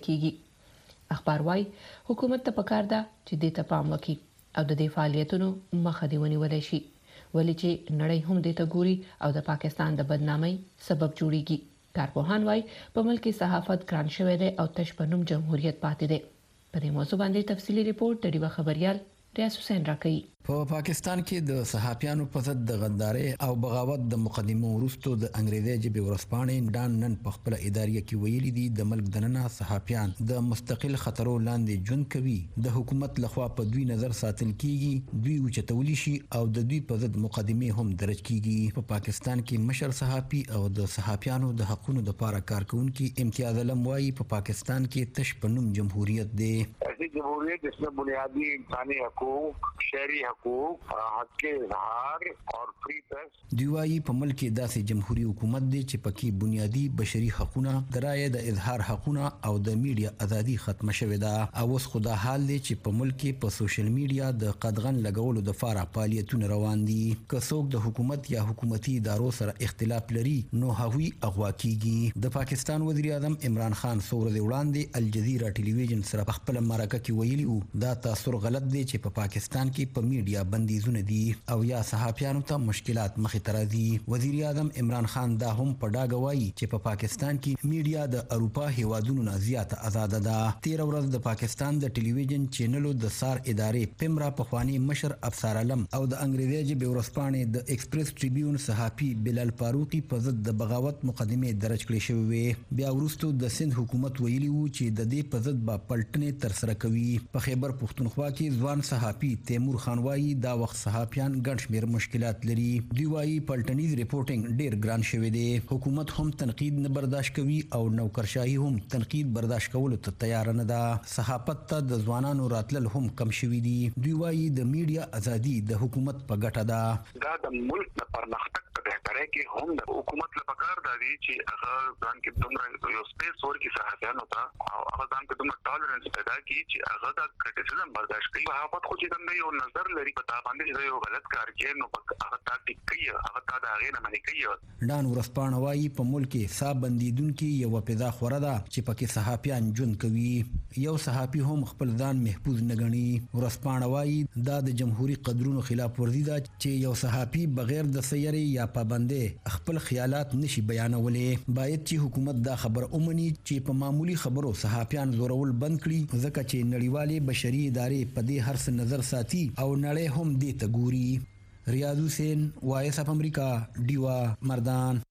کېږي. اخبار وایي حکومت ته پکار ده چې دې ته پام وکړي او د دې فعالیتونو مخه دې ونیول شي ولې چې نړۍ هم دې ته ګوري او د پاکستان د بدنامۍ سبب جوړيږي. کارپوهان وايي په ملک کې صحافت ګران شوی دی او تش په نوم جمهوریت پاتې دی. په دې موضوع باندې تفصیلی ریپورت د ډیوا خبريال ریاض حسین راکړي. په پاکستان کې د صحافیانو په ضد د غدارۍ او بغاوت د مقدمو وروسته د انګریزي ژبې ورځپاڼې ډان نن په خپل ادارې کې ویلي دي د ملک دننه صحافیان د مستقل خطرو لاندې ژوند کوي. د حکومت لخوا په دوی نظر ساتل کیږي دوی وچتولی شي او د دوی په ضد مقدمه هم درج کیږي. په پاکستان کې مشر صحافي او د صحافیانو د حقوقو لپاره کارکونکي امتیاز علم وايي په پاکستان کې تش په نوم جمهوریت دی. جمهوریت جسمه بنیادی انسانی حقوق شہری حقوق حق کے اظہار اور فری پریس دی وايي په ملک کې داسې جمهوریت حکومت دی چې پکې بنیادی بشري حقوقونه د رایې د اظهار حقوقونه او د میډیا ازادي ختم شوې ده. او اوس خدا حال دی چې په ملک کې په سوشل میډیا د قدغن لګولو د فارغ فعالیتونه روان دي. که څوک د حکومت یا حکومتي ادارو سره اختلاف لري نو هغوی اغوا کیږي. د پاکستان وزیر اعظم عمران خان څو ورځې وړاندې الجزیره ټلویزیون سره په خپل مرکه کې ویلي دا تاثر غلط دی چې په پاکستان کې په میډیا بندیزونه دي او یا صحافیانو ته مشکلات مخې ته راځي. وزیر اعظم عمران خان دا هم په ډاګه وایي چې په پاکستان کې میډیا د اروپا هیوادونو نه زیاته آزاد ده. 13 ورځ د پاکستان د ټلویزیون چینلو د سار ادارې پیمرا پخوانی مشر افسر علم او د انګریزي ژبې ورځپاڼې د ایکسپریس ټریبیون صحافي بلال فاروقي په ضد د بغاوت مقدمه درج کړې شوې. بیا وروسته د سند حکومت ویلي وو چې د دې په ضد به پلټنې تر سره کوي. په خیبر پښتونخوا کې ځوان صحافي تیمور خان وايي دا وخت صحافیان ګڼ شمېر مشکلات لري. دوی وايي پلټنیز ریپورټینګ ډیر ګران شوی دی. حکومت هم تنقید نه برداشت کوي او نوکرشاهي هم تنقید برداشت کولو ته تیار نه ده. صحافت ته د ځوانانو راتلل هم کم شوی دي. دوی وايي د میډیا ازادي د حکومت په ګټه ده. دا د ملک د پرمختګ په بهترۍ کې هم د حکومت لپاره کار دی چې هغه ځان کې دومره یو سپیس ورکړي صحافیانو ته او هغه ځان کې دومره ټالرنس پیدا کړي چې هغه د کریټیسزم برداشت کوي. صحافت خو چې کوم یو نظر لري په تا باندې چې یو غلط کار کوي نو هغه تا ټیک کوي هغه تا د هغې نه منې کوي. ډان ورځپاڼه وايي په ملک کې حساب بندیدونکي یوه پیدا خوره ده چې پکې صحافیان ژوند کوي. یو صحافي هم خپل ځان محفوظ نه ګڼي. ورځپاڼه وايي دا د جمهوریت قدرونو خلاف ورزي ده چې یو صحافي بغیر د سیارې یا پابندۍ خپل خیالات نشي بیانولی. باید چې حکومت دا خبر اومني چې په معمولی خبرو صحافیان زورول بند کړي ځکه چې نړیوالې بشري ادارې په دې هر څه نظر ساتي او نړۍ هم دې ته ګوري. ریاض حسین وایس اف امریکا ډیوا مردان.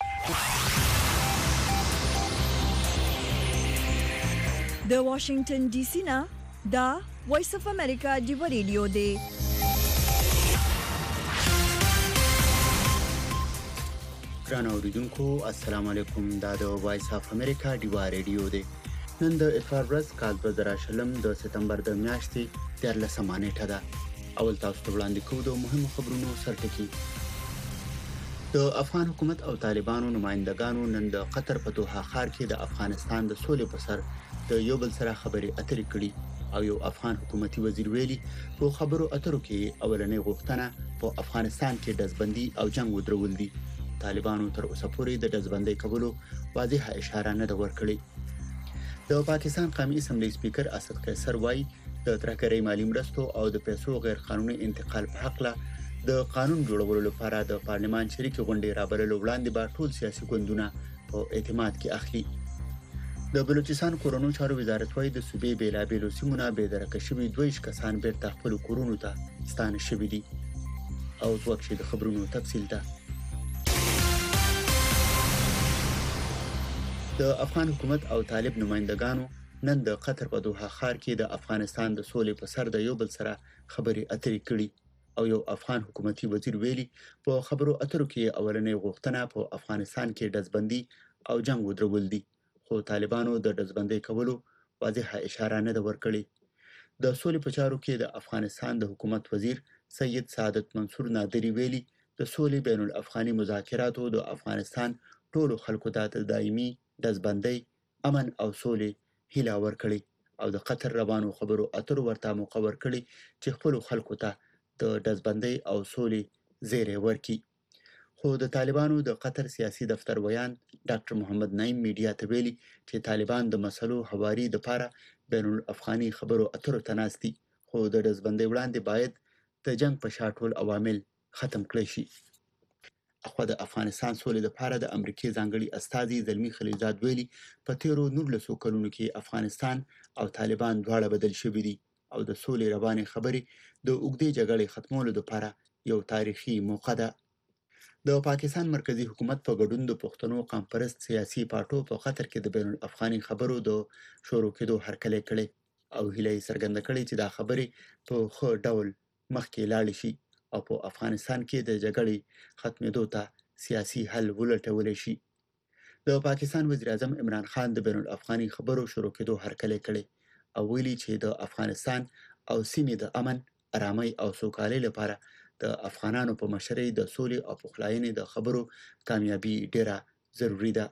د واشنگټن ډي سي نه دا وایس اف امریکا ډیوا ریډیو دی. ګران اوریدونکو السلام علیکم. دا د وایس اف امریکا ډیوا ریډیو دی. نن د اتوار ورځ کال 2020 د سپتمبر د میاشتې 13 نیټه ده. اول تاسو ته وړاندې کوو د مهمو خبرونو سرټکي. د افغان حکومت او طالبانو نمائندګانو نن د قطر په دوحه ښار کې د افغانستان د سولې په سر د یو بل سره خبرې اترې کړي او یو افغان حکومتي وزیر ویلي په خبرو اترو کې اولنې غوښتنه په افغانستان کې دزبندي او جنگ ودرول دي. طالبانو تر اوسه پورې د دزبندۍ کولو واضحه اشاره نه ده ورکړې. د پاکستان قومي اسمبلی سپیکر اسد قیصر وايي د ترهګرۍ مالی مرستو او د پیسو غیر قانوني انتقال په حق له د قانون جوړولو لپاره د پارلمان شریک غونډې رابللو وړاندې به ټول سیاسي ګوندونه په اعتماد کې اخلي. د بلوچستان کورونو چارو وزارت وايي د صوبې بیلابیلو سیمو نه بې درکه شوي 22 کسان بیرته خپل کورونو ته ستانه شوي دي. او ځواب شي د خبرونو تفصیل ده. د افغان حکومت او طالب نمائندګانو نن د قطر په دوحه ښار کې د افغانستان د سولې په سر د یو بل سره خبرې اترې کړي او یو افغان حکومتي وزیر ویلي په خبرو اترو کې اولنې غوښتنه په افغانستان کې ډزبندي او جنگ ودرول دي، خو طالبانو د ډزبندۍ کولو واضحه اشاره نه ده ورکړې. د سولې په چارو کې د افغانستان د حکومت وزیر سید سعادت منصور نادری ویلي د سولې بین الافغاني مذاکراتو د افغانستان ټولو خلکو ته د دایمي ډزبندۍ، امن او سولې هیله ورکړي او د قطر روانو خبرو اترو ورته موقع ورکړي چې خپلو خلکو ته د ډزبندۍ او سولې زیری ورکړي. خو د طالبانو د قطر سیاسي دفتر ویان ډاکټر محمد نعیم میډیا ته ویلي چې طالبان د مسلو هواري دپاره بین الافغاني خبرو اترو ته ناست دي، خو د ډزبندۍ وړاندې باید د جنگ په شا ټول عوامل ختم کړی شي. اخوا د افغانستان سولې لپاره د امریکې ځانګړي استازي زلمي خلیلزاد ویلي په تیرو 19 کلونو کې افغانستان او طالبان دواړه بدل شوي دي او د سولې روانې خبرې د اوږدې جګړې ختمولو لپاره یو تاریخي موقع ده. د پاکستان مرکزی حکومت په ګډون د پښتنو قامپرست سیاسي پارټو په قطر کې د بین الافغاني خبرو د شروع کېدو هرکلی کړی او هیله یې څرګنده کړې چې دا خبرې په ښه ډول مخکې لاړې شي او په افغانستان کې د جګړې ختمېدو ته سیاسي حل ولټولی شي. د پاکستان وزیر اعظم عمران خان د بین الافغاني خبرو شروع کېدو هرکلی کړی او ویلي چې د افغانستان او سیمې د امن، ارامۍ او سوکالۍ لپاره د افغانانو په مشرۍ د سولې او پخلاینې د خبرو کامیابي ډیره ضروري ده.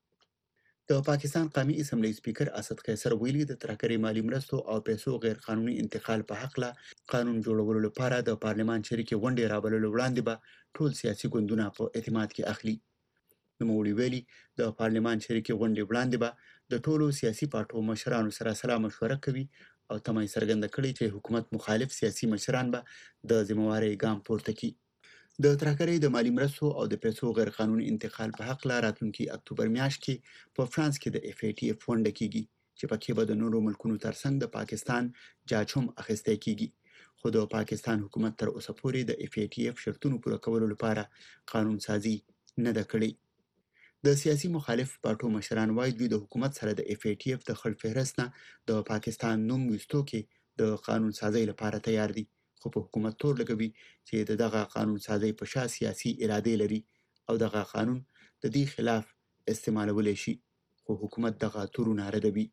د پاکستان قومي اسمبلی سپیکر اسد قیصر ویلي د ترهګرۍ مالی مرستو او پیسو غیر قانوني انتقال په حق له قانون جوړولو لپاره د پارلمان شریکې غونډې رابللو وړاندې به ټول سیاسي ګوندونه په اعتماد کې اخلي. نوموړي ویلي د پارلمان شریکې غونډې وړاندې به د ټولو سیاسي پارټو مشرانو سره سلا مشوره کوي او تمه یې څرګنده کړې چې حکومت مخالف سیاسي مشران به د ذمهوارۍ ګام پورته کړي. د ترهګرۍ د مالی مرستو او د پیسو غیر قانوني انتقال په حق له راتلونکي اکتوبر میاشت کې په فرانس کې د FATF غونډه کیږي چې پکې به د نورو ملکونو ترڅنګ د پاکستان جاج هم اخیستی کیږي. خو د پاکستان حکومت تر اوسه پورې د FATF شرطونو پوره کولو لپاره قانون سازي نه ده کړې. د سیاسي مخالف پارټو مشران وایي دوی د حکومت سره د FATF د خړ فهرست نه د پاکستان نوم ویستو کې د قانون سازۍ لپاره تیار دي، خو په حکومت تور لګوي چې دغه قانون سازۍ په شا سیاسي ارادې لري او دغه قانون د دې خلاف استعمالولی شي، خو حکومت دغه تورونه ردوي.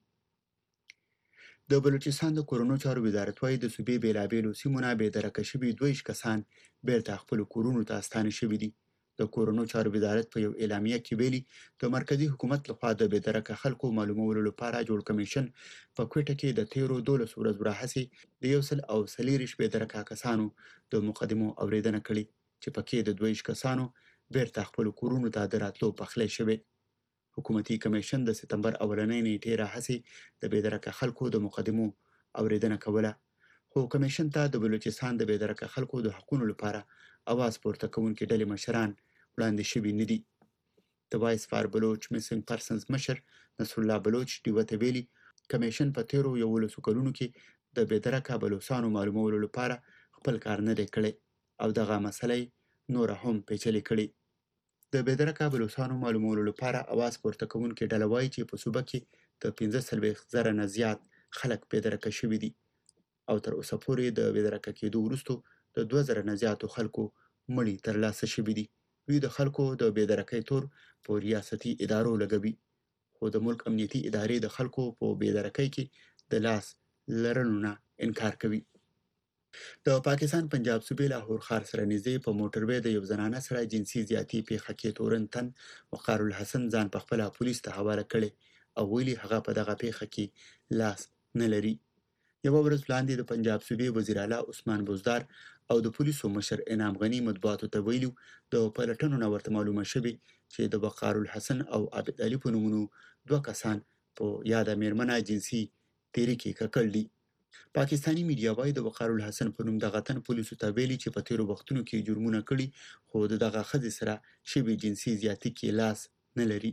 د بلوچستان د کورونو چارو وزارت وايي د صوبې بیلابیلو سیمو نه بې درکه شوي 22 کسان بیرته خپلو کورونو ته ستانه شوي دي. د کورونو چارو وزارت په یو اعلامیه کې ویلي د مرکزی حکومت لخوا د بې درکه خلکو معلومولو لپاره جوړ کمیشن په کوټه کې د تیرو 12 ورځو راهیسې د 140 بې درکه کسانو د مقدمو اوریدنه کړې چې پکې د 22 کسانو بیرته خپلو کورونو ته د راتلو پخلی شوی. حکومتي کمیشن د سپتمبر اولنۍ نیټې راهیسې د بې درکه خلکو د مقدمو اوریدنه کوله، خو کمیشن ته د بلوچستان د بې درکه خلکو د حقونو لپاره اواز پورته کوونکي ډلې مشران وړاندې شوي نه دي. د وایس فار بلوچ میسنګ پرسنز مشر نصر الله بلوچ ډیوه ته ویلي کمیشن په تیرو 11 کلونو کې د بې درکه بلوڅانو معلومولو لپاره خپل کار نه دی کړی او دغه مسله نوره هم پیچلې کړې. د بې درکه بلوڅانو معلومولو لپاره اواز پورته کوونکې ډله وایي چې په صوبه کې د 45,000 نه زیات خلک بې درکه شوي دي او تر اوسه پورې د بې درکه کېدو وروسته د 2000 نه زیاتو خلکو مړي ترلاسه شوي دي. دوی د خلکو د بې درکۍ تور په ریاستي ادارو لګوي، خو د ملک امنیتي ادارې د خلکو په بې درکۍ کې د لاس لرلو نه انکار کوي. د پاکستان پنجاب صوبې لاهور ښار سره نږدې په موټروي د یو زنانه سره جنسي زیاتي پیښه کې تورن تن وقار الحسن ځان پخپله پولیس ته حواله کړی او ویلي هغه په دغه پیښه کې لاس نه لري. یوه ورځ وړاندې د پنجاب صوبې وزیر اعلی عثمان بزدار او د پولیسو مشر انعام غني مطبوعاتو ته ویلي د پلټنو نه ورته معلومه شوې چې د وقار الحسن او عابد علي په نومونو 2 کسان په یاده میرمنه جنسي تیري کې ککړ دي. پاکستانی میډیا وایي د وقار الحسن په نوم دغه تن پولیسو ته ویلي چې په تیرو وختونو کې جرمونه کړي خو د دغه ښځې سره شوې جنسي زیاتي کې لاس نه لري،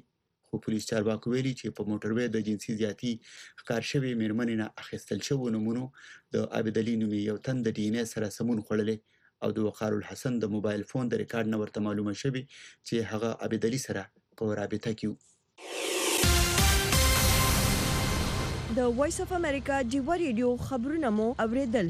خو پولیس چارواکو ویلي چې په موټروي د جنسي زیاتی ښکار شوي میرمنې نه اخیستل شوو نمونو د عابد علي نومي یو تن د ډي ان اې سره سمون خوړلی او د وقار الحسن د موبایل فون د ریکارډ نه ورته معلومه شوي چې هغه عابد علي سره په رابطه کې و. د وایس اف امریکا ډیوا ریډیو خبرونه مو اوریدل.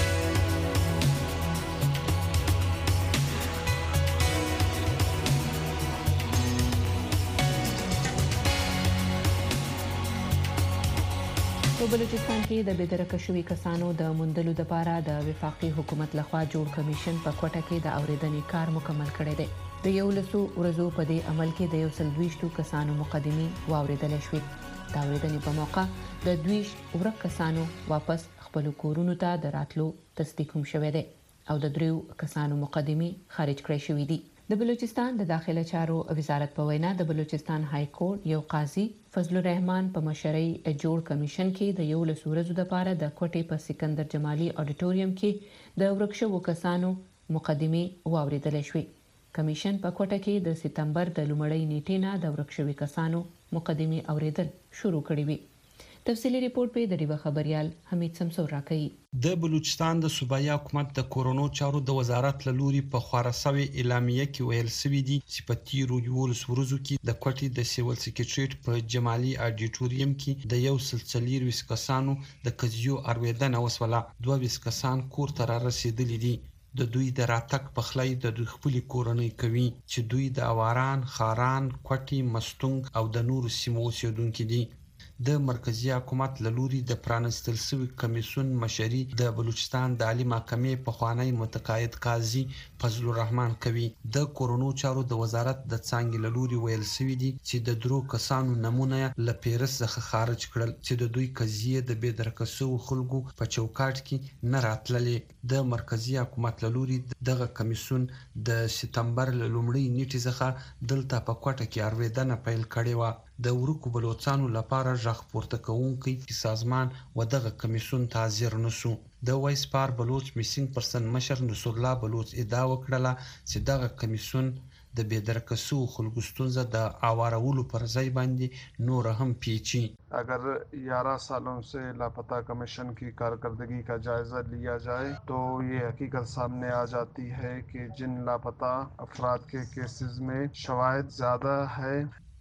په بلوچستان کې د بېدرکه شوي کسانو د موندلو لپاره د وفاقي حکومت لخوا جوړ کمیشن په کوټه کې د اوریدنې کار مکمل کړی دی. د 11 ورځو په دې عمل کې د 120 کسانو مقدمې واوریدل شوې. د اوریدنې په موقع د 20 ورک کسانو واپس خپل کورونو ته د راتلو تصدیق هم شوی دی او د 3 کسانو مقدمې خارج کړې شوې دي. د بلوچستان د داخله چارو وزارت په وینا د بلوچستان های کورټ یو قاضي فضل الرحمن په مشرۍ جوړ کمیشن کې د 11 ورځو لپاره د کوټې په سکندر جمالي اډیټوریم کې د ورکشو کسانو مقدمې واوریدل شوې. کمیشن په کوټه کې د سپتمبر د لومړۍ نیټې نه د ورکشوي کسانو مقدمې اوریدل شروع کړې وي. تفصیلی ریپورت په د ډیوا خبريال حمید سمسور راکړي. د بلوچستان د صوبایي حکومت د کورونو چارو د وزارت له لوري په خورسوي اعلامیه کې ویل شوی دی چې په تیرو 11 ورځو کې د کوټې د سیول سکریټریټ په جمالي اډیټوریم کې د 140 کسانو د قضیو اوریدنه وسوله. 22 کسان کور ته را رسیدلي دي. د دوی د راتګ په خلای د دوی خپل کورنۍ کوي چې دوی د اواران، خاران، کوټي، مستونګ او د نورو سیمو اوسیدونکو دي. د مرکزی حکومت له لوري د پرانستل شوی کمیسیون مشري د بلوچستان د عالی محکمې په خوانی متقاعد قاضي فضل الرحمن کوي. د کورونو چارو د وزارت د څنګه له لوري ویل شوی دي چې د درو کسانو نمونه ل پیرس څخه خارج کړل چې د دوی قضیه د بېدرکسو خلکو په چوکاټ کې نه راتللې. د مرکزی حکومت له لوري دغه کمیسیون د سپتمبر لومړۍ نیټې څخه دلته په کوټه کې اوریدنه پیل کړې و. د ورکو بلوچستانو لپاره ژغ پورته کوونکی سازمان و دغه کمیسیون ته حاضر نشو. د وایس پار بلوچ میسینګ پرسن مشر نصر الله بلوچ ادعا وکړه چې دغه کمیسیون د بېدرکسو خلکو ستونزه د اوارولو پر ځای باندې نور هم پیچي. अगर 11 सालों से लापता कमीशन की कारकर्दगी का जायजा लिया जाए तो ये हकीकत सामने आ जाती है कि जिन लापता अफराद के केसेस में शवाहिद ज़्यादा है.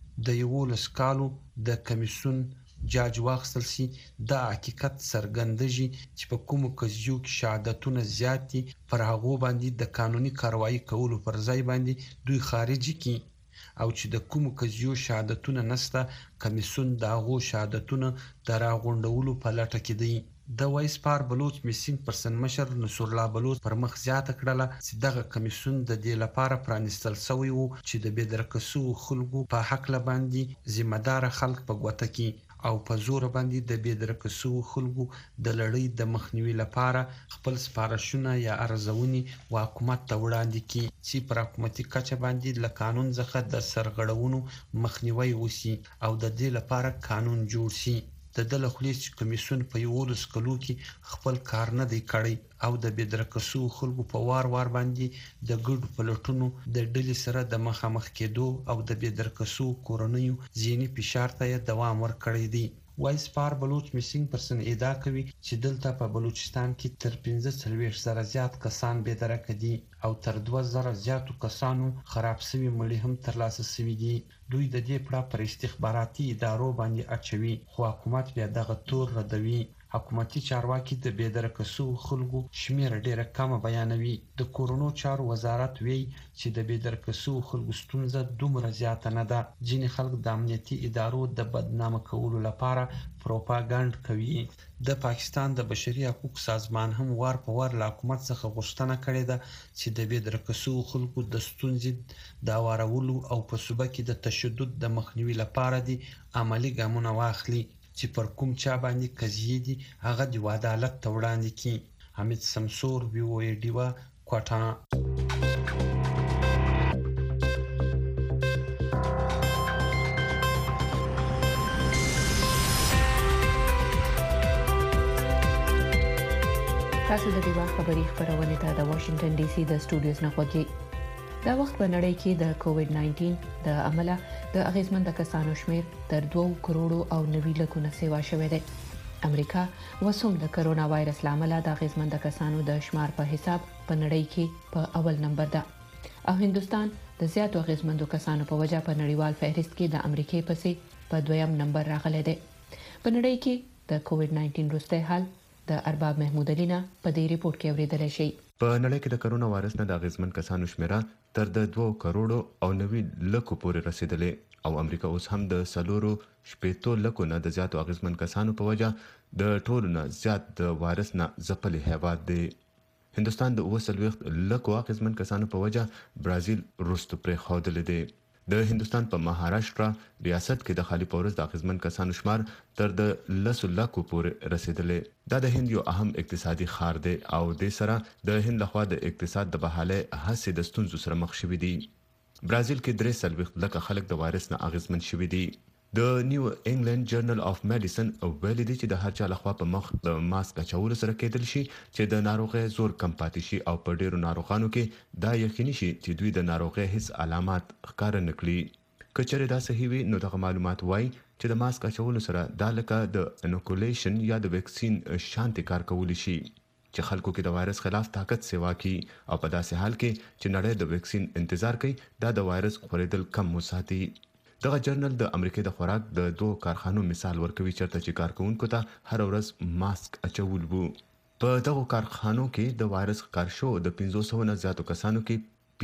د 11 کالو د کمیسیون جاج واخستل سي د حقیقت سرګندجی چې په کومو قضیو کې شهادتونه زیاتی پر هغه باندې د قانوني کاروایی کولو پر ځای باندې دوی خارجي کی او چې د کومو قضیو شهادتونه نسته کمیسیون د هغه شهادتونه دراغونډولو په لټه کې دی. د وایس پار بلوچ میسینګ پرسن مشر نصر الله بلوچ پر مخ زیاته کړله چې دغه کمیسیون د دې لپاره پرانستل شوی وو چې د بېدرکسو خلکو په حق باندې ذمہ دار خلک په ګوته کې او په زور باندې د بېدرکسو خلکو د لړۍ د مخنیوي لپاره خپل سپارښتنه یا ارزونې حکومت ته وړاندې کړي چې پر حکومتي کچه باندې له قانون څخه د سرغړونو مخنیوي وشي او د دې لپاره قانون جوړ شي. د دله خلیص کمیسیون په 11 کلو کې خپل کار نه دی کړی او د بېدرکسو خلکو په وار باندې د ګډ پلټونو د ډلې سره د مخامخ کېدو او د بېدرکسو کورنیو ذهني فشار ته دوام ورکړی دی. وایس پار بلوچ میسینګ پرسن ادعا کوي چې دلته په بلوچستان کې تر 15,000 زیات کسان بېدرکه دي او تر 2,000 زیاتو کسانو خراب شوي مړي هم ترلاسه شوي دي. دوی د دې پړه پر استخباراتي ادارو باندې اچوي خو حکومت بیا دغه تور ردوي. حکومتي چارواکي د بېدرکسو خلکو شمیر ډیره کم بیانوي. د کورونو چارو وزارت وی چې د بېدرکسو خلکو ستونزه دومره زیاته نه ده. ځینې خلک د امنیتي ادارو د بدنامه کولو لپاره پروپاګاندا کوي. د پاکستان د بشري حقوقو سازمان هم وار په وار له حکومت څخه غوښتنه کړې ده چې د بېدرکسو خلکو د ستونزې د اوارولو او په صوبه کې د تشدد د مخنیوي لپاره دي عملی ګامونه واخلي چې پر کوم چا باندې قضیې دي هغه د عدالت ته وړاندې کړي. حمید سمسور وی او ډیوا کوټه. تاسو د ډیوا خبري خبرونه ته د واشنگټن ډي سي د سټوډیوز نه خوږی. دا وخت په نړۍ کې د کووډ 19 د عمله د اغیزمن کسانو شمیر تر 2 کروڑو او 90 لکو نه سیوا شوې ده. امریکا وسوم د کرونا وایرس لامل د اغیزمن کسانو د شمار په حساب په نړۍ کې په اول نمبر ده او هندستان د زیاتو اغیزمن کسانو په وجه په نړیوال فهرست کې د امریکای پسې په دویم نمبر راغلی دی. په نړۍ کې د کووډ 19 وروستی حال د ارباب محمود علی نه په دې ریپورت کې اوریدل شي. په نړۍ کې د کرونا وایرس نه د اغیزمن کسانو شمیره تر د 2 کروڑو او 90 لکو پورې رسیدلې او امریکا اوس هم د 4.8 لکو نه د زیاتو اغیزمن کسانو په وجه د ټولو نه زیات د وایرس نه ځپلې هیواد دی. هندستان د 40 لکو اغیزمن کسانو په وجه برازیل وروسته پرې ښودلی دی. د هندستان په مهاراشټرا ریاست کې د خالي پورس د اغیزمن کسانو شمار تر د 10 لکو پورې رسیدلی. دا د هند یو اهم اقتصادي ښار دی او د سره د هند لخوا د اقتصاد د بحالۍ هڅې د ستونزو سره مخ شوي دي. برازیل کې 3 لکه خلک د وایرس نه اغیزمن شوي دي. د نیو انګلند جرنل اف میډیسن ویلي دی چې د هر چا لخوا په مخ د ماسک اچولو سره کېدل شي چې د ناروغۍ زور کم پاتې شي او په ډیرو ناروغانو کې دا یقیني شي چې دوی د ناروغۍ هیڅ علامات ښکاره نه کړي. که چېرې دا صحیح وي نو دغه معلومات وایي چې د ماسک اچولو سره دا لکه د انوکولیشن یا د ویکسین شانتي کار کولی شي چې خلکو کې د وایرس خلاف طاقت سیوا کی او په داسې حال کې چې نړۍ د ویکسین انتظار کوي دا د وایرس خورېدل کم وساتي. دغه جرنل د امریکای د خوراک د 2 کارخانو مثال ورکوي چېرته چې کارکونکو ته هر ورځ ماسک اچول وو. په دغه کارخانو کې د وایرس ښکار شو د 500 نه زیاتو کسانو کې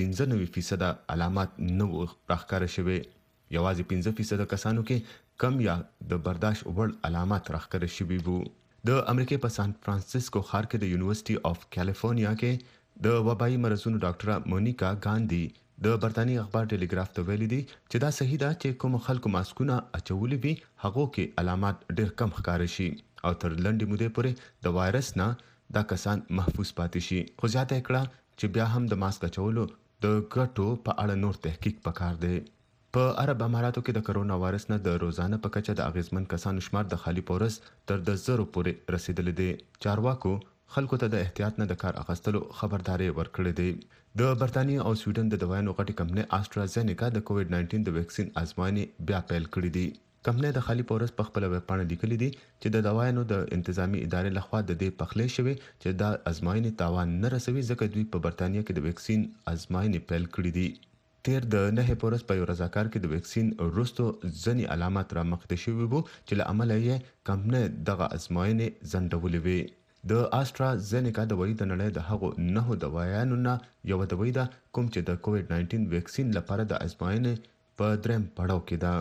95% علامات نه وو راښکاره شوي. یوازې 5% کسانو کې کم یا د برداشت وړ علامات راښکاره شوي وو. د امریکای په سان فرانسیسکو ښار کې د یونیورسيټي اف کیلیفورنیا کې د وبایي مرزونو ډاکټره مونیکا ګاندی د برتانیې اخبار ټیلیګراف ته ویلي دي چې دا صحیح ده چې کوم خلکو ماسکونه اچولي وي هغو کې علامات ډېر کم ښکاره شي او تر لنډې مودې پورې د وایرس نه دا کسان محفوظ پاتې شي. خو زیاته یې کړه چې بیا هم د ماسک اچولو د ګټو په اړه نور تحقیق پکار دی. په عرب اماراتو کې د کرونا وایرس نه د روزانه په کچه د اغیزمن کسانو شمار د خالي پورس تر د 0 پورې رسیدلی دی. چارواکو خلکو ته د احتیاط نه د کار اخیستلو خبرداري ورکړې دی. د برتانیې او سویډن د دوایانو غټي کمپنۍ آسترازینیکا د کووډ 19 د ویکسین ازموینې بیا پیل کړې دي. کمپنۍ د خالي پورس په خپل ویب پاڼه لیکلي دي چې د دوایانو د انتظامی ادارې لخوا د دې پخلی شوی چې دا ازموینې تاوان نه رسوي ځکه دوی په برتانیې کې د ویکسین ازموینې پیل کړې دي. تیر د 9 پورس په یو رضاکار کې د ویکسین وروسته ځینې علامات را مخته شوي وو چې له امله یې کمپنۍ دغه ازموینې ځنډولې وې. د آسترازینیکا دوايي د نړۍ د هغو 9 دوايانو نه یو دوايي ده کوم چې د کووډ 19 ویکسین لپاره د ازموینې په دریم پړاو کې ده.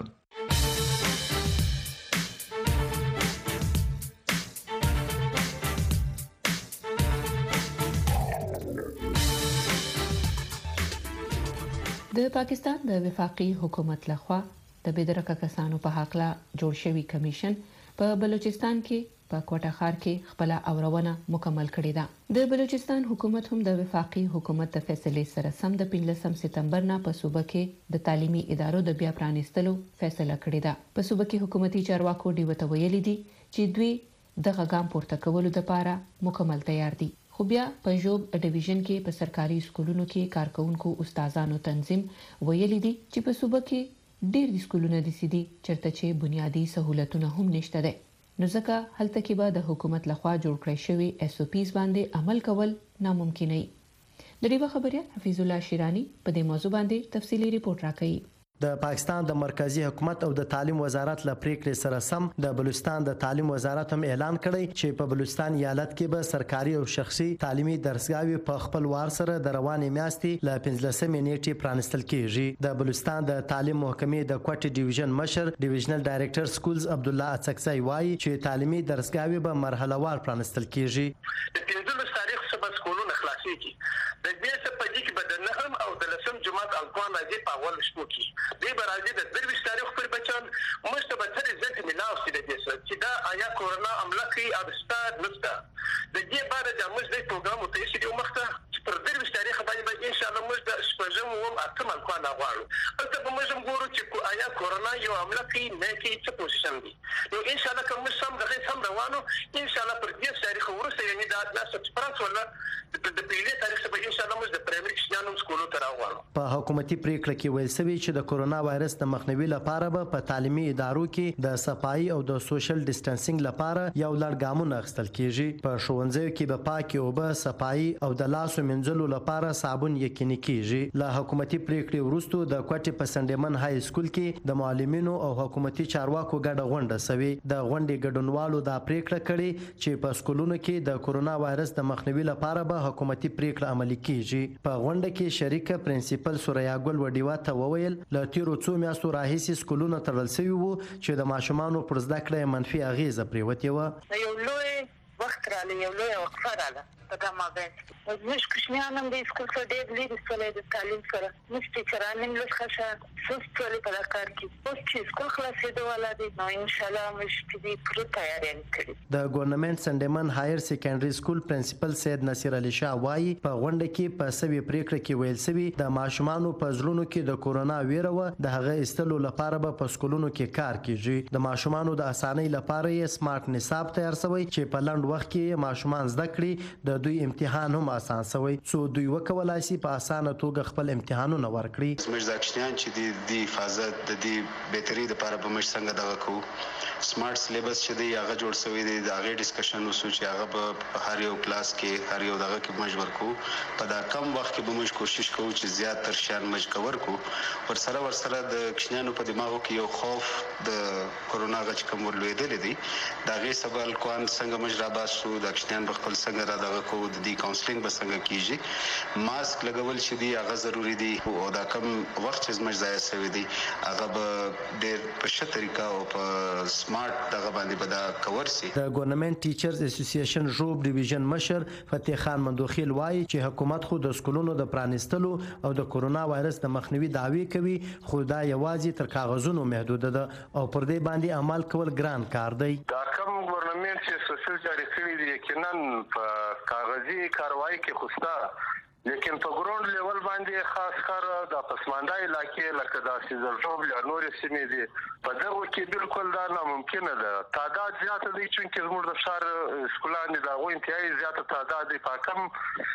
د پاکستان د وفاقي حکومت لخوا د بېدرکه کسانو په حق لا جوړ شوی کمیشن په بلوچستان کې په کوټه ښار کې خپل اورونه مکمل کړې ده. د بلوچستان حکومت هم د وفاقي حکومت د فیصلې سره سم د 15 سپتمبر نه په صوبه کې د تعلیمي ادارو د بیا پرانیستلو فیصله کړې ده. په صوبه کې حکومتي چارواکو ډیوته ویلي دي چې دوی دغه ګام پورته کولو لپاره مکمل تیار دي. خو بیا په جوب ډیویژن کې په سرکاري سکولونو کې کارکونکو استادانو تنظیم ویلي دي چې په صوبه کې ډېر د سکولونو د سيدي چرته چې بنیادی سہولتونه هم نشته ده. نو ځکه هلته کې به د حکومت لخوا جوړ کړی شوی SOPs باندې عمل کول ناممکن دی. د ریوا خبريال حفیظ الله شیرانی په دې موضوع باندې تفصیلی ریپورت راکړي. د پاکستان د مرکزی حکومت او د تعلیم وزارت له پریکړې سره سم د بلوچستان د تعلیم وزارت هم اعلان کړی چې په بلوچستان ایالت کې به سرکاري او شخصي تعلیمي درسګاوي په خپل وار سره د روانې میاشتې له 15 نیټې پرانستل کیږي. د بلوچستان د تعلیم محکمې د کوټ ډیویژن مشر ډیویژنل ډایریکټر سکولز عبد الله اڅکزی وایي چې تعلیمي درسګاوي به مرحله وار پرانستل کیږي. د 15 تاریخ څخه سکولونه خلاصيږي. د دې څخه په دې کې بدنهم او د لسم جماعت القوان راځي په اول شپو کې دې برازي د 23 تاریخ پر بچان مشتبه تر ځکه ملاو سي د دې چې دا آیا کورونا عمله کوي او ستاد نشته د دې بعد د موږ د پروګرام ته شي یو مخته پر 23 تاریخ باندې ان شاء الله موږ د شپږم او اتم القوان غواړو البته موږ هم ګورو چې چې آیا کورونا یو عمله کې نه کې څه پوزیشن دي نو ان شاء الله کوم سم دغه سم روانو ان شاء الله پر دې تاریخ ورسره یعنی دا 17 ولا د پیلې تاریخ څخه ان شاء الله موږ د پرایمري کشنانو سکولو ته راوړو. په حکومتي پریکړه کې ویل شوی چې د کورونا وایرس د مخنیوي لپاره به په تعلیمي ادارو کې د صفایي او د سوشل ډیسټنسینګ لپاره یو لړ ګامونه اخیستل کیږي. په ښوونځیو کې به پاکي اوبه، صفایي او د لاسو مینځلو لپاره صابون یقیني کیږي. له حکومتي پریکړې وروسته د کوټې په سنډمن های سکول کې د معلمینو او حکومتي چارواکو ګډه غونډه شوې. د غونډې ګډونوالو دا پریکړه کړې چې په سکولونو کې د کورونا وایرس د مخنیوي لپاره به حکومتي پریکړه عملي کیږي. په غونډه کې شریکه پرنسپل سوریا ګل وډیوا ته وویل له تیرو څو میاشتو راهیسې سکولونه تړل شوي وو چې د ماشومانو پر زده کړه منفي اغیزه پریوتې وه. یو لوی وخت راغلی، یو لوی وقفه راغله په دا مابین کې. زموږ کوچنیان هم د سکول څخه ډېر لرې شولی د تعلیم سره. زموږ ټیچران هم لږ ښه سست شولي په دا کار کې. اوس چې سکول خلاصېدو والا دی نو انشاءالله موږ په دې پوره تیاریانې کړي. د ګورنمنټ سنډمن هایر سیکنډري سکول پرنسپل سید نصیر علي شاه وایي په غونډه کې په سوي پریکړه کې ویل شوي د ماشومانو په زړونو کې د کورونا ویره وه، د هغه ایستلو لپاره به په سکولونو کې کار کیږي. د ماشومانو د اسانۍ لپاره یې سمارټ نصاب تیار شوی چې په لنډ وخت کې ماشومان زده کړي. د دوی امتحان هم آسان شوی څو دوی وکولای شي په اسانه توګه خپل امتحانونه ورکړي. زموږ د کوچنیان چې د حفاظت د دې بهتري لپاره به موږ څنګه دغه کوو. سمارټ سلیبس چې دی هغه جوړ شوی دی، د هغې ډسکشن وسو چې هغه په هر یو کلاس کې هر یو دغه کې موږ ورکو. په دا کم وخت کې به موږ کوشش کوو چې زیات تر شیان موږ کور کو. ورسره د کوچنیانو په دماغو کې یو خوف د کورونا غچ کم ورلوېدلی دی. د هغې سبا الکوان څنګه موږ راباسو، د کوچنیان به خپل څنګه را دغه کوو، د دې کاونسلینګ به څنګه کیږي. ماسک لګول چې دی هغه ضروري دی او دا کم وخت چې موږ ضایع شوی دی هغه به ډېر په ښه طریقه او په سمارټ دغه باندې به دا کور شي. د ګورنمنټ ټیچرز اسوسییشن ژوب ډیویژن مشر فتح خان مندوخیل وایي چې حکومت خو د سکولونو د پرانیستلو او د کورونا وایرس د مخنیوي دعوی کوي، خو دا یوازې تر کاغذونو محدود ده او پر دې باندې عمل کول ګران کار دی. دا کوم ګورنمنټ چې سوشل جاری کړی دی یقینا په کاغذي کاروایی کې خوسته، لیکن په ګراوند لیول باندې خاص کار د پسماندا علاقې لکه د سیزرجوب یا نورې سیمې دي په دغه کې بالکل دا ناممکنه ده. تعداد زیات دی چې زموږ د ښار سکولان د هغوی انتهایی زیاته تعداد دی، په کم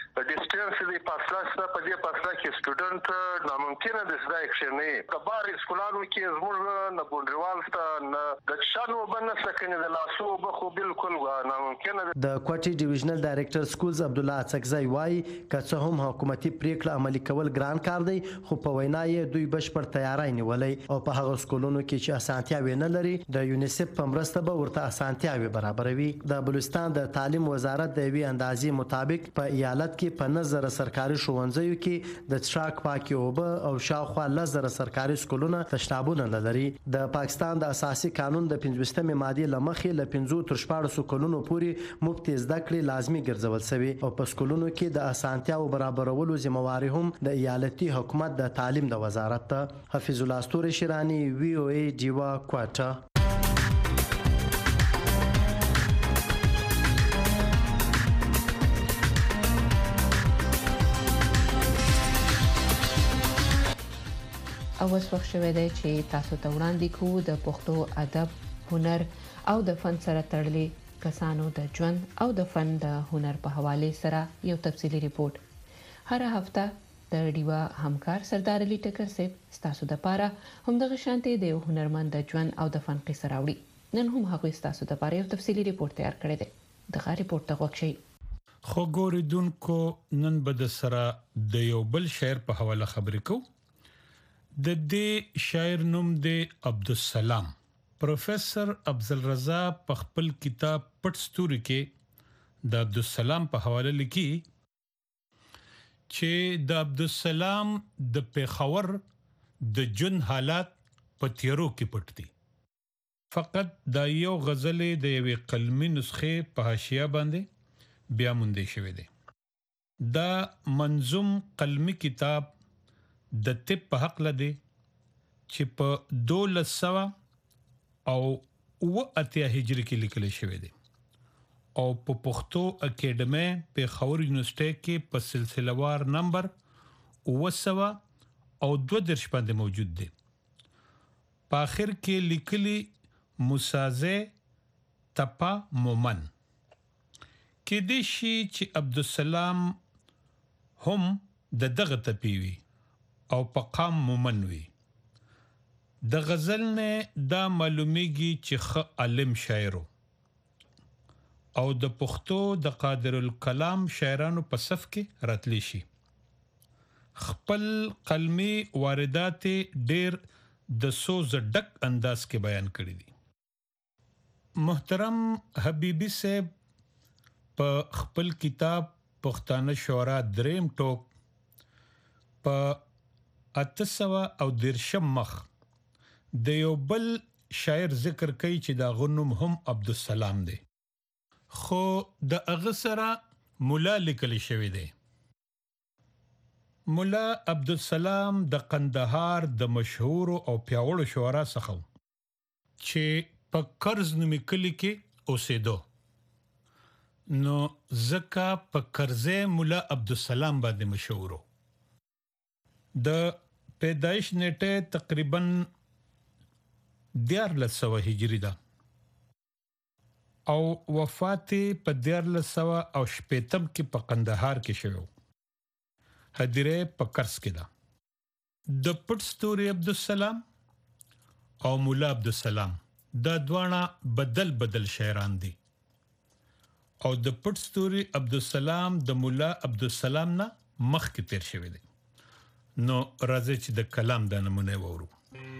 ډسټنس دی، فاصله شته. په دې فاصله کې سټوډنټ ناممکنه ده چې دا کښېنوي. د بار سکولانو کې زموږ نه بونډریوال شته، نه د چشانو اوبه نشته، کنې د لاسو اوبه خو بالکل ناممکنه ده. د کوټې ډیویژنل ډایرکټر سکولز عبدالله اڅکزی وایي که څه هم حکومتي پریکړه عملي کول ګران کار دی، خو په وینا یې دوی بشپړ تیاری نیولی او په هغه سکولونو کې چې اسانتیاوې نه لري د یونیسف په مرسته به ورته اسانتیاوې برابروي. د بلوچستان د تعلیم وزارت د یوې اندازې مطابق په ایالت کې په 9,000 سرکاري ښوونځیو کې د څښاک پاکې اوبه او شاوخوا 10,000 سرکاري سکولونه تشنابونه نه لري. د پاکستان د اساسي قانون د 15مې مادې له مخې له 5 تر 14 کلونو پورې مفت زده کړې لازمي ګرځول شوي او په سکولونو کې د اسانتیاو برابرولو ذمہواری هم د ایالتي حکومت د تعلیم د وزارت ته. حفیظ الله استوري شیرانی، وی او ای جیوا کوټا. اوس وخت شوی دی چې تاسو ته وړاندې کوو د پښتو ادب، هنر او د فن سره تړلي کسانو د ژوند او د فن د هنر په حواله سره یو تفصیلی ریپورت. هر هفته د ډیوا همکار سردار علي ټکر صاحب ستاسو د پاره همدغه شانتي د یو هنرمند د ژوند او د فن قصه راوړي. نن هم هغه ستاسو د پاره یو تفصیلی ریپورت تیار کړی دی. دغه ریپورت ته غوښ شئ. خو ګوریدونکو نن به د سره د یو بل شاعر په حواله خبرې کوو. د دې شاعر نوم دی عبدالسلام. پروفیسر افضل رضا په خپل کتاب پټ ستوري کې د عبدالسلام په حواله لیکي چې د عبدالسلام د پیښور د جن حالات په تیرو کې پټ دي. فقط دا یو غزل د یوې قلمي نسخې په حاشیه باندې بیا موندې شوی دی. دا منظوم قلمي کتاب د طب په حق لدی چې په 1200 او 80 هجری کې لیکل شوی دی او په پښتو اکیډمي په خور یونیورسيټي کې په سلسله وار نمبر 900 او 2 باندې موجود دی. په اخر کې لیکلي مسازه تپا مومن کې دې شي چې عبدالسلام هم د دغه تپیوي او په قام مومن وي. د غزل نه دا معلومیږي چې خ عالم شاعر او د پښتو د قادر الکلام شاعرانو په صف کې راتلی شي. خپل قلمي واردات ډېر د سوز ډک انداز کې بیان کړی دي. محترم حبیبی صاحب په خپل کتاب پښتانه شعرا دریم ټوک په 813 مخ د یو بل شاعر ذکر کوي چې دا غنوم هم عبدالسلام دی، خو د هغه سره مولا لیکل شوی دی. مولا عبدالسلام د قندهار د مشهور او پیاوړو شعرا څخه چې په کرز نومي کلي کې اوسېدو، نو ځکه په کرزه مولا عبدالسلام باندې مشهور. د پیدایش نیټه تقریبا 1400 هجری ده او وفات په 1480 کې په قندهار کې شوی. هدیره په کرز کې ده. د پټ ستوري عبدالسلام او مولا عبدالسلام دا دواړه بدل شاعران دي او د پټ ستوري عبدالسلام د مولا عبدالسلام نه مخکې تیر شوی دی. نو راځي چې د کلام د نمونه وورو.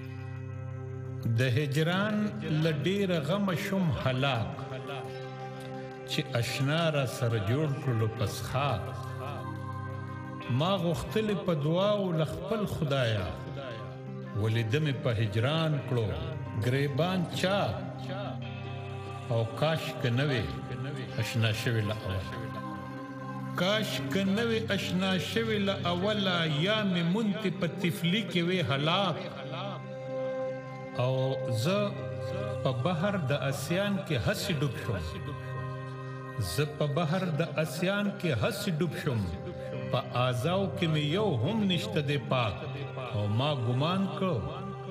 د هجران لډیر غم شم هلاک چې اشنا را سره جوړ کړلو پسخا، ما غختل په دعا او لخپل خدایا ولیدم په هجران کړو گریبان چا او کاش کنوي اشنا شوی لا اول، کاش کنوي اشنا شوی لا اولا یا می مونت په تفلی کې وی هلاک او ز په بحر د اسیان کې هس ډوب شوم، ز په بحر د اسیان کې هس ډوب شوم، په آزاو کې مې یو هم نشته دی پاک او ما ګمان کړو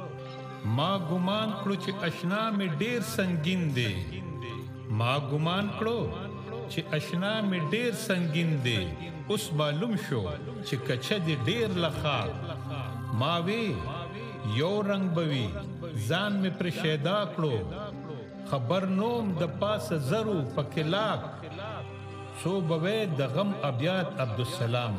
چې اشنا مې ډیر سنگین دی، ما ګمان کړو چې اشنا مې ډیر سنگین دی، اوس معلوم شو چې کچه دی ډیر لخا، ما وی یو رنگ بوي ځان مې پر شیدا کړو، خبر نوم د پاس زرو پکلاک، سو بوي د غم ابيات عبدالسلام،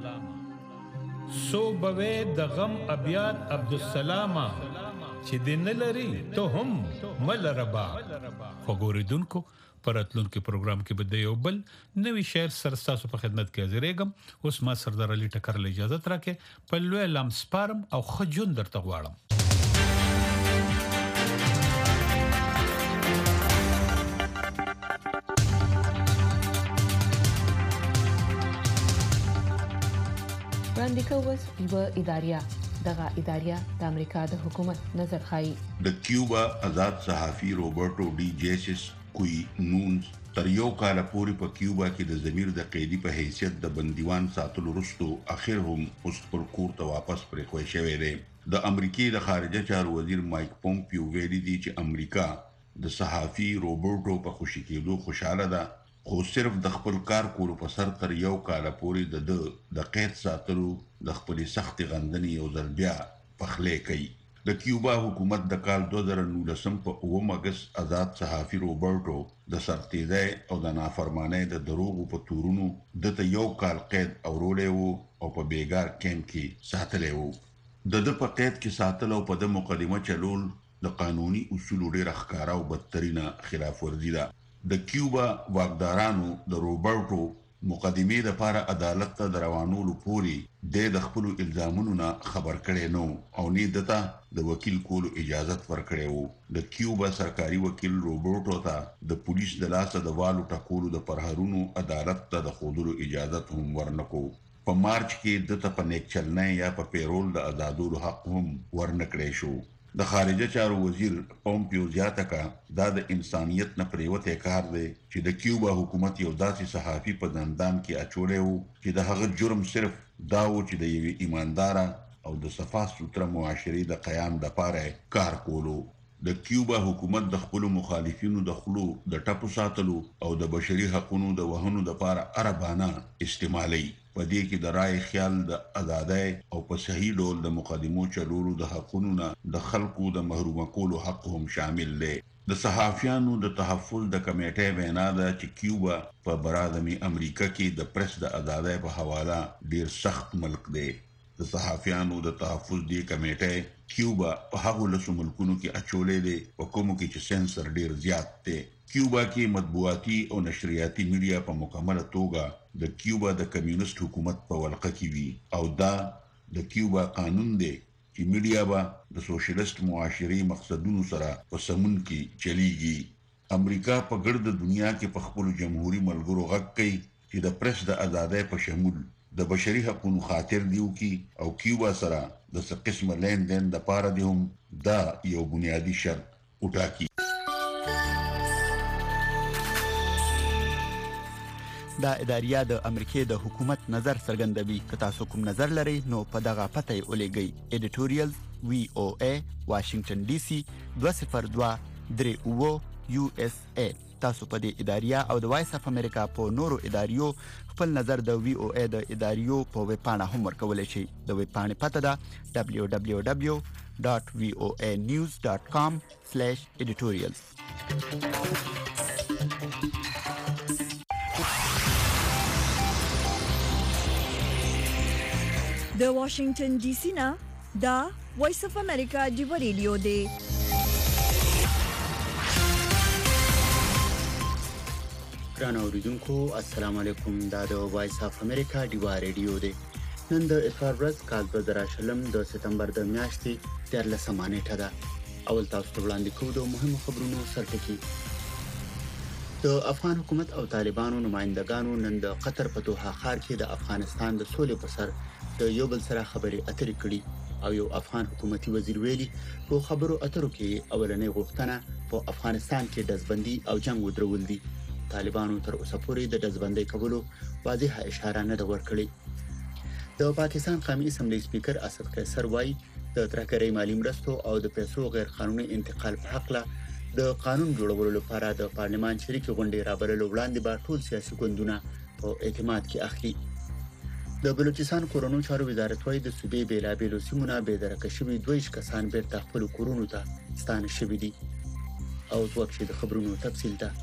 سو بوي د غم ابيات عبدالسلام چې دین لري ته هم مل ربا. وګوریدونکو پراتلونکو پروګرام کې به د یو بل نوی شعر سره تاسو په خدمت کې حاضرېږم. اوس ما سردار علي ټکر له اجازه راکې په لوی لام سپارم او خجون درته غواړم. وړاندې کووس یو اداریا دغه اداریا د امریکا د حکومت نظر خای. د کیوبا آزاد صحافي روبرټو ډي جیسس کوي نونز تر یو کال پورې په کیوبا کې د ضمیر د قیدی په حیثیت د بندیوان ساتلو وروسته اخر هم اوس پر کور ته واپس پرېښودل شوی دی. د امریکای د خارجه چارو وزیر مایک پومپیو ویلي دی چې امریکا د صحافي روبرټو په خوشی کېدو خوشاله ده، خو صرف د خپل کار کولو په سر تر یو کال پورې د قید ساتلو د خپل سخت غندنې یو ځل بیا پخلی کوي. د کیوبا حکومت د کال 2019 په 9 اگست آزاد صحافي روبرټو د سرتیزۍ او د نافرمانۍ د دروغو په تورونو دته یو کال قید اورولی وو او په بیګار کیمپ کې ساتلی وو. د په قید کې ساتل او په د مقدمه چلول د قانوني اصولو ډېره ښکاره او بدترینه خلاف ورزي ده. د کیوبا واکدارانو د روبرټو مقدمې د لپاره عدالت ته د روانولو پورې د خپل الزامونو نه خبر کړي نو او نه دته د وکیل کولو اجازه ورکړي وو. د کیوبا سرکاري وکیل روبرټو ته د پولیس د لاسه د والو ټکولو د پرهرونو عدالت ته د خودلو اجازه هم ورنکو. په مارچ کې دته په نیک چلنه یا په پیرول د آزادولو حق هم ورنکړي شو. د خارجه چارو وزیر پومپیو زیاته کا دا د انسانیت نه پریوته کار دی چې د کیوبا حکومت یو داسې صحافي په زندان کې اچولې وو چې د هغه جرم صرف دا و چې د یو ایماندار او د صفا ستره معاشري د قیام لپاره کار کولو. د کیوبا حکومت د خپل مخالفینو د خلو د ټاپو ساتلو او د بشري حقوقو د وهنو لپاره عربانه استعمالي. په دې کې د رائے خیال د ازادۍ او په صحیح ډول د مقدمو چلولو د حقوقو د خلکو د محروم کولو حق هم شامل دی. د صحافیانو د تحفظ د کمیټې وینا ده چې کیوبا په برادمي امریکا کې د پریس د ازادۍ په حواله ډیر سخت ملک دی. د صحافیانو د تحفظ دی کمیټې کیوبا په هغو لسو ملکونو کې اچولې دي په کومو کې چې سنسر ډیر زیات دی. کیوبا کې مطبوعاتي او نشریاتي میډیا په مکمله توګه د کیوبا د کمیونست حکومت په ولقه کې وي او دا د کیوبا قانون دی چې میډیا به د سوشلیست معاشري مقصدونو سره په سمون کې چلیږي. امریکا په ګرد دنیا کې په خپل جمهوریت ملګرو غږ کوي چې د پریس د ازادۍ په شمول د بشري حقوقو خاطر دیو کی او کیوبا سره د څه قسم لین دین د پاره دی هم دا یو بنیادی شرط وټاکي. دا اداریه د امریکای د حکومت نظر څرګندوي. که تاسو کوم نظر لرئ نو په دغه پته یې ولېږئ. ایډیټوریال VOA واشنگټن DC 202 USA. تاسو په دې اداریه او د وایس اف امریکا په نورو اداریو خپل نظر د VOA د اداریو په ویب پاڼه هم ورکولی شئ. د ویب پاڼې پته ده www.voanews.com/editorials. د واشنگټن DC نه دا وایس اف امریکا دیو ریډیو دی. ګران اوریدونکو السلام علیکم. دا د وایس اف امریکا دیو ریډیو دی. نن د اتوار ورځ کال 2020 د سپتمبر د میاشتې 13 نیټه ده. اول تاسو ته وړاندې کوو د مهمو خبرونو سرټکی. د افغان حکومت او طالبانو نمائندګانو نن د قطر په دوحه ښار کې د افغانستان د سولې په سر د یو بل سره خبرې اترې کړي او یو افغان حکومتي وزیر ویلي په خبرو اترو کې اولنې غوښتنه په افغانستان کې دزبندي او جنگ ودرول دي. طالبانو تر اوسه پورې د دزبندۍ کولو واضحه اشاره نه ده ورکړې. د پاکستان قومي اسمبلی سپیکر اسد قیصر وایي د ترکرې مالی مرستو او د پیسو غیر قانوني انتقال په حق له د قانون جوړولو لپاره د پارلمان شریکې غونډې رابللو وړاندې به ټول سیاسي ګوندونه په اعتماد کې اخلي. د بلوچستان کورونو چارو وزارت وايي د صوبې بیلابېلو سیمو نه بېدرکه شوي 22 کسان بیرته خپل کورونو ته ستانه شوي دي. او وخت د خبرونو تفصیل ده.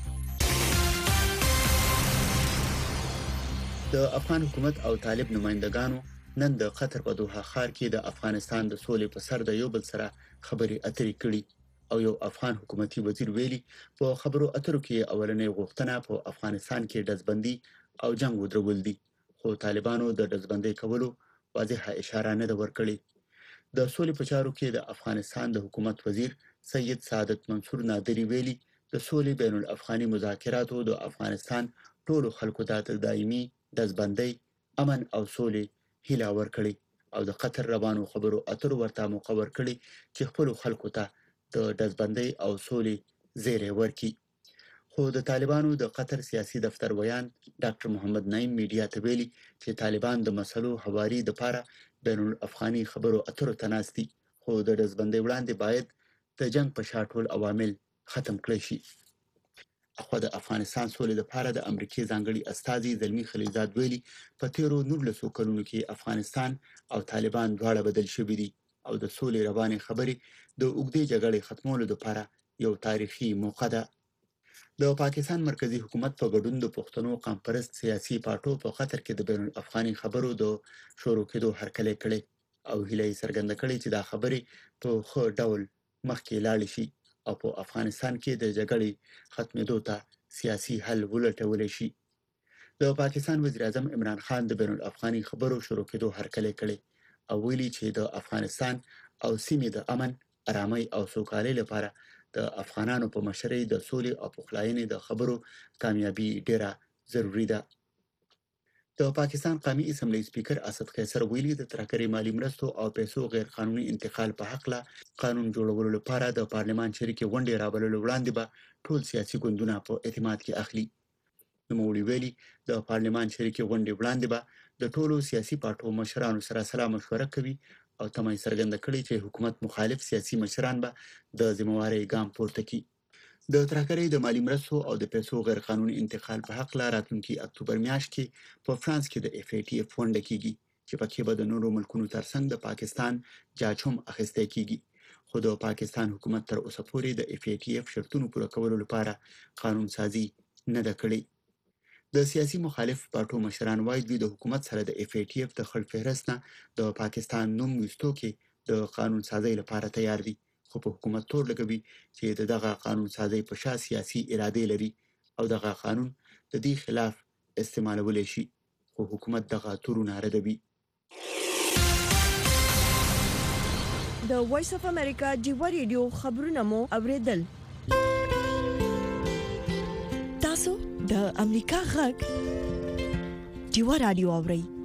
د افغان حکومت او طالب نمائندګانو نن د قطر په دوحه ښار کې د افغانستان د سولې په سر د یو بل سره خبرې اترې کړي او یو افغان حکومتي وزیر ویلي په خبرو اترو کې اولنې غوښتنه په افغانستان کې دزبندي او جنگ ودرول دي. خو طالبانو د دزبندۍ کولو واضحه اشاره نه ده ورکړې. د سولې په چارو کې د افغانستان د حکومت وزیر سید سعادت منصور نادری ویلي د سولې بین الافغاني مذاکراتو د افغانستان ټولو خلکو ته دایمي دزبندۍ امن او سولې هیله ورکړي او د قطر روانو خبرو اترو ورته موقع ورکړي چې خپل خلکو ته د دزبندۍ او سولې زیری ورکړي. خو د طالبانو د قطر سیاسي دفتر ویان ډاکټر محمد نعیم میډیا ته ویلي چې طالبان د مسلو حواري د لپاره بین الافغاني خبرو اترو ته ناست دي. خو د دزبندۍ وړاندې باید د جنگ په شا ټول عوامل ختم کړي شي. اخو د افغانستان سولې لپاره د امریکای ځانګړي استازي زلمی خلیزاد ویلي په تیرو 19 کلونو کې افغانستان او طالبان دواړه بدل شوي دي او د سولې روانې خبرې د اوږدې جګړې ختمولو لپاره یو تاریخي موقع ده. د پاکستان مرکزی حکومت په ګډون د پښتنو قومپرست سیاسي پارټو په قطر کې د بین الافغاني خبرو د شروع کېدو هرکلی کړی او هیله یې څرګنده کړې چې دا خبرې په ښه ډول مخکې لاړې شي او په افغانستان کې د جګړې ختمېدو ته سیاسي حل ولټولی شي. د پاکستان وزیر اعظم عمران خان د بین الافغاني خبرو شروع کېدو هرکلی کړی او ویلي چې د افغانستان او سیمې د امن، آرامۍ او سوکالۍ لپاره د افغانانو په مشرۍ د سولې او پخلاینې د خبرو کامیابی ډیره ضروری ده. د پاکستان قومي اسمبلی سپیکر اسد قیصر ویلي د ترکرې مالی مرستو او پیسو غیر قانوني انتقال په حق له قانون جوړولو لپاره د پارلمان شریکې غونډې رابللو وړاندې به ټول سیاسي ګوندونه په اعتماد کې اخلي. نوموړي ویلي د پارلمان شریکې غونډې وړاندې به د ټولو سیاسي پارټو مشرانو سره سلا مشوره کوي او تمه یې څرګنده کړې چې حکومت مخالف سیاسي مشران به د ذمہوارۍ ګام پورته کړي. د ترهګرۍ د مالی مرستو او د پیسو غیر قانوني انتقال په حق لا راتلونکي اکتوبر میاشت کې په فرانس کې د FATF ونډه کیږي چې پکې به د نورو ملکونو ترڅنګ د پاکستان جاج هم اخیستی کیږي. خو د پاکستان حکومت تر اوسه پورې د FATF شرطونو پوره کولو لپاره قانون سازي نه ده کړې. د سیاسي مخالف پارټو مشران وایي دوی د حکومت سره د FATF د خړ فهرست نه د پاکستان نوم ویستو کې د قانون سازي لپاره تیار دي، خو په حکومت تور لګوي چې دغه قانون سازي په شا سیاسي اراده لري او دغه قانون د دې خلاف استعمالولی شي، خو حکومت دغه تورونه ردوي. د وایس اف امریکا ډیوا ریډیو خبرونه مو اوریدل. تاسو د امریکا غږ ډیوا رادیو اورئ.